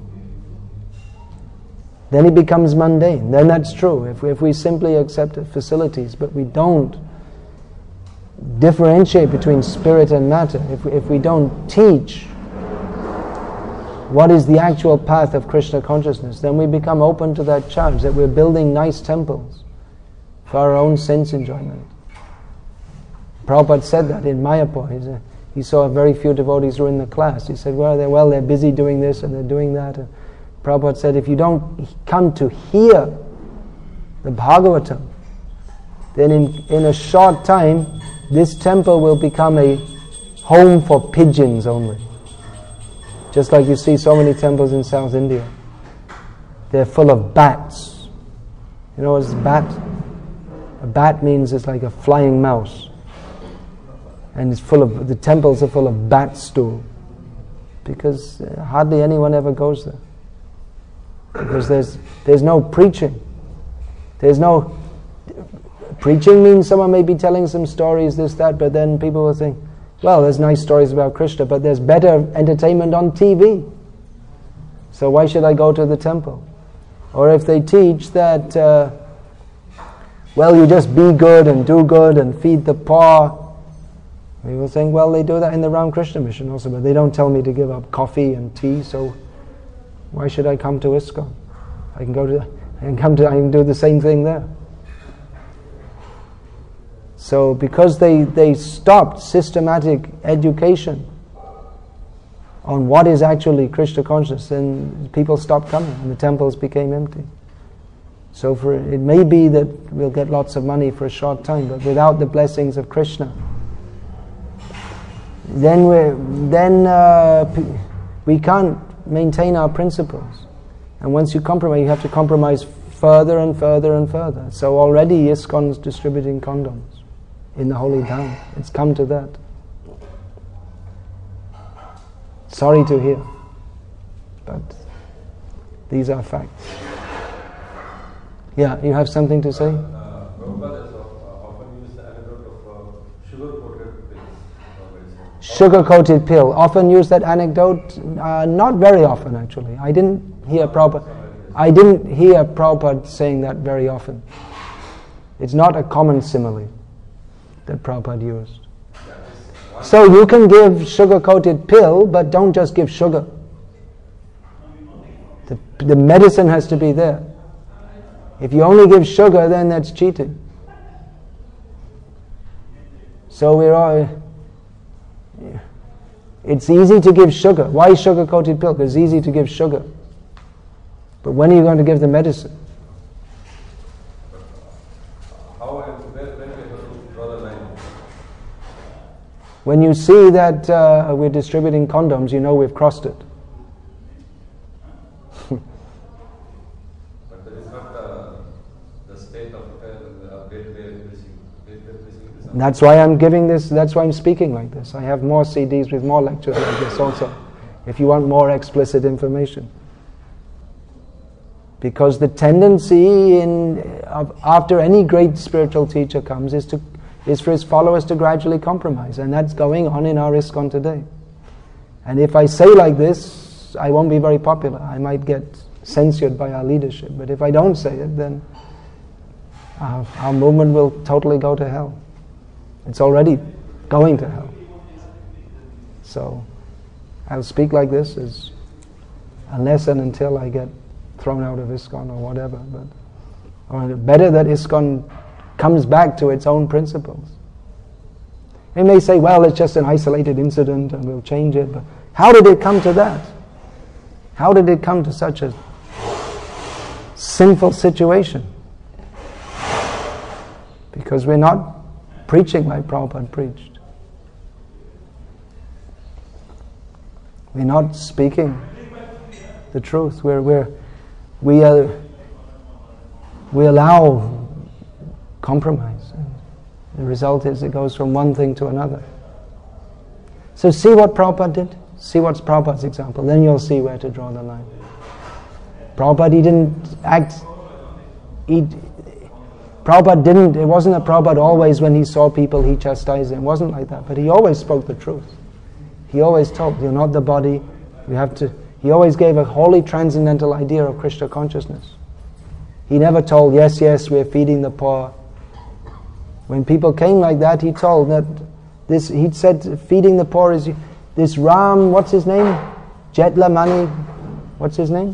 Then it becomes mundane. Then that's true. If we, if we simply accept the facilities, but we don't differentiate between spirit and matter, if we, if we don't teach what is the actual path of Krishna consciousness, then we become open to that charge that we're building nice temples for our own sense enjoyment. Prabhupada said that in Mayapur. He, said, he saw very few devotees who were in the class. He said, well, they're, well, they're busy doing this and they're doing that. And Prabhupada said, if you don't come to hear the Bhagavatam, then in, in a short time, this temple will become a home for pigeons only. Just like you see so many temples in South India. They're full of bats. You know what's a bat? A bat means it's like a flying mouse. And it's full of, the temples are full of bat stool. Because hardly anyone ever goes there. Because there's there's no preaching. There's no... Preaching means someone may be telling some stories, this, that, but then people will think, well, there's nice stories about Krishna, but there's better entertainment on T V. So why should I go to the temple? Or if they teach that, uh, well, you just be good and do good and feed the poor, we will think, well, they do that in the Ramakrishna Mission also, but they don't tell me to give up coffee and tea, so why should I come to ISKCON? I can go to, I can come to, I can do the same thing there. So because they, they stopped systematic education on what is actually Krishna consciousness, then people stopped coming and the temples became empty. So for it may be that we'll get lots of money for a short time, but without the blessings of Krishna, then we then uh, we can't maintain our principles. And once you compromise, you have to compromise further and further and further. So already ISKCON's distributing condoms in the holy town. It's come to that. Sorry to hear, but these are facts. Yeah, you have something to say? Uh, Prabhupada has often used the anecdote of uh, sugar-coated pills. Sugar-coated pill. Often use that anecdote? Uh, not very often, actually. I didn't hear Prabhupada. I didn't hear Prabhupada saying that very often. It's not a common simile that Prabhupada used. So you can give sugar-coated pill, but don't just give sugar. The, the medicine has to be there. If you only give sugar, then that's cheating. So we're all... It's easy to give sugar. Why sugar-coated pill? Because it's easy to give sugar. But when are you going to give the medicine? How and where, when we have to draw the line? When you see that uh, we're distributing condoms, you know we've crossed it. But that is not uh, the state of uh, day-to-day blessing. That's why I'm giving this, that's why I'm speaking like this. I have more C Ds with more lectures like this also, if you want more explicit information. Because the tendency in of, after any great spiritual teacher comes is to is for his followers to gradually compromise, and that's going on in our ISKCON today. And if I say like this, I won't be very popular. I might get censored by our leadership. But if I don't say it, then our, our movement will totally go to hell. It's already going to hell. So I'll speak like this as unless and until I get thrown out of ISKCON or whatever. But or better that ISKCON comes back to its own principles. They may say, well, it's just an isolated incident and we'll change it. But how did it come to that? How did it come to such a sinful situation? Because we're not preaching like Prabhupada preached. We're not speaking the truth. We're, we're, we, uh, we allow compromise. And the result is it goes from one thing to another. So see what Prabhupada did. See what's Prabhupada's example. Then you'll see where to draw the line. Prabhupada, he didn't act... He, Prabhupada didn't... It wasn't that Prabhupada always, when he saw people, he chastised them. It wasn't like that. But he always spoke the truth. He always told, you're not the body. You have to... He always gave a wholly transcendental idea of Krishna consciousness. He never told, yes, yes, we're feeding the poor. When people came like that, he told that this, he'd said, feeding the poor is this Ram, what's his name? Jetlamani, what's his name?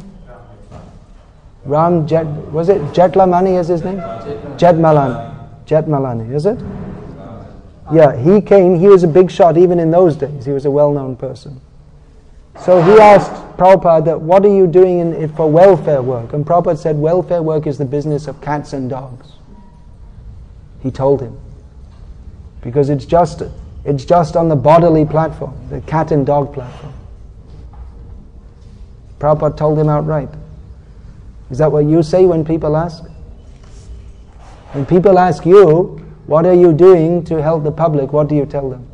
Ram Jet, was it Jetlamani is his name? Jetmalani. Jetmalani, is it? Yeah, he came, he was a big shot even in those days. He was a well-known person. So he asked Prabhupada that, what are you doing in it for welfare work? And Prabhupada said, welfare work is the business of cats and dogs. He told him. Because it's just, it's just on the bodily platform, the cat and dog platform. Prabhupada told him outright. Is that what you say when people ask? When people ask you, what are you doing to help the public, what do you tell them?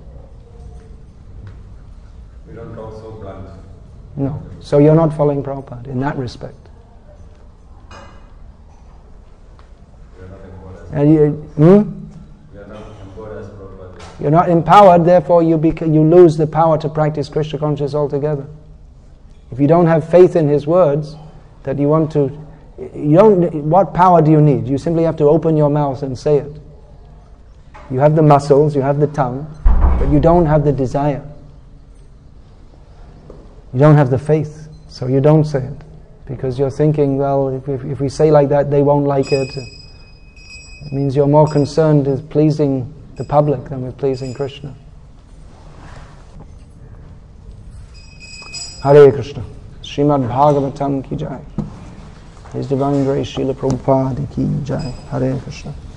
We don't talk so blunt. No. So you're not following Prabhupada in that respect. We are not empowered as, And you, hmm? we are not empowered as Prabhupada. You're not empowered, therefore you bec- you lose the power to practice Krishna consciousness altogether. If you don't have faith in his words, that you want to, you don't. What power do you need? You simply have to open your mouth and say it. You have the muscles, you have the tongue, but you don't have the desire. You don't have the faith, so you don't say it. Because you're thinking, well, if, if, if we say like that, they won't like it. It means you're more concerned with pleasing the public than with pleasing Krishna. Hare Krishna. Srimad Bhagavatam ki jai. His divine grace, Srila Prabhupada ki jai. Hare Krishna.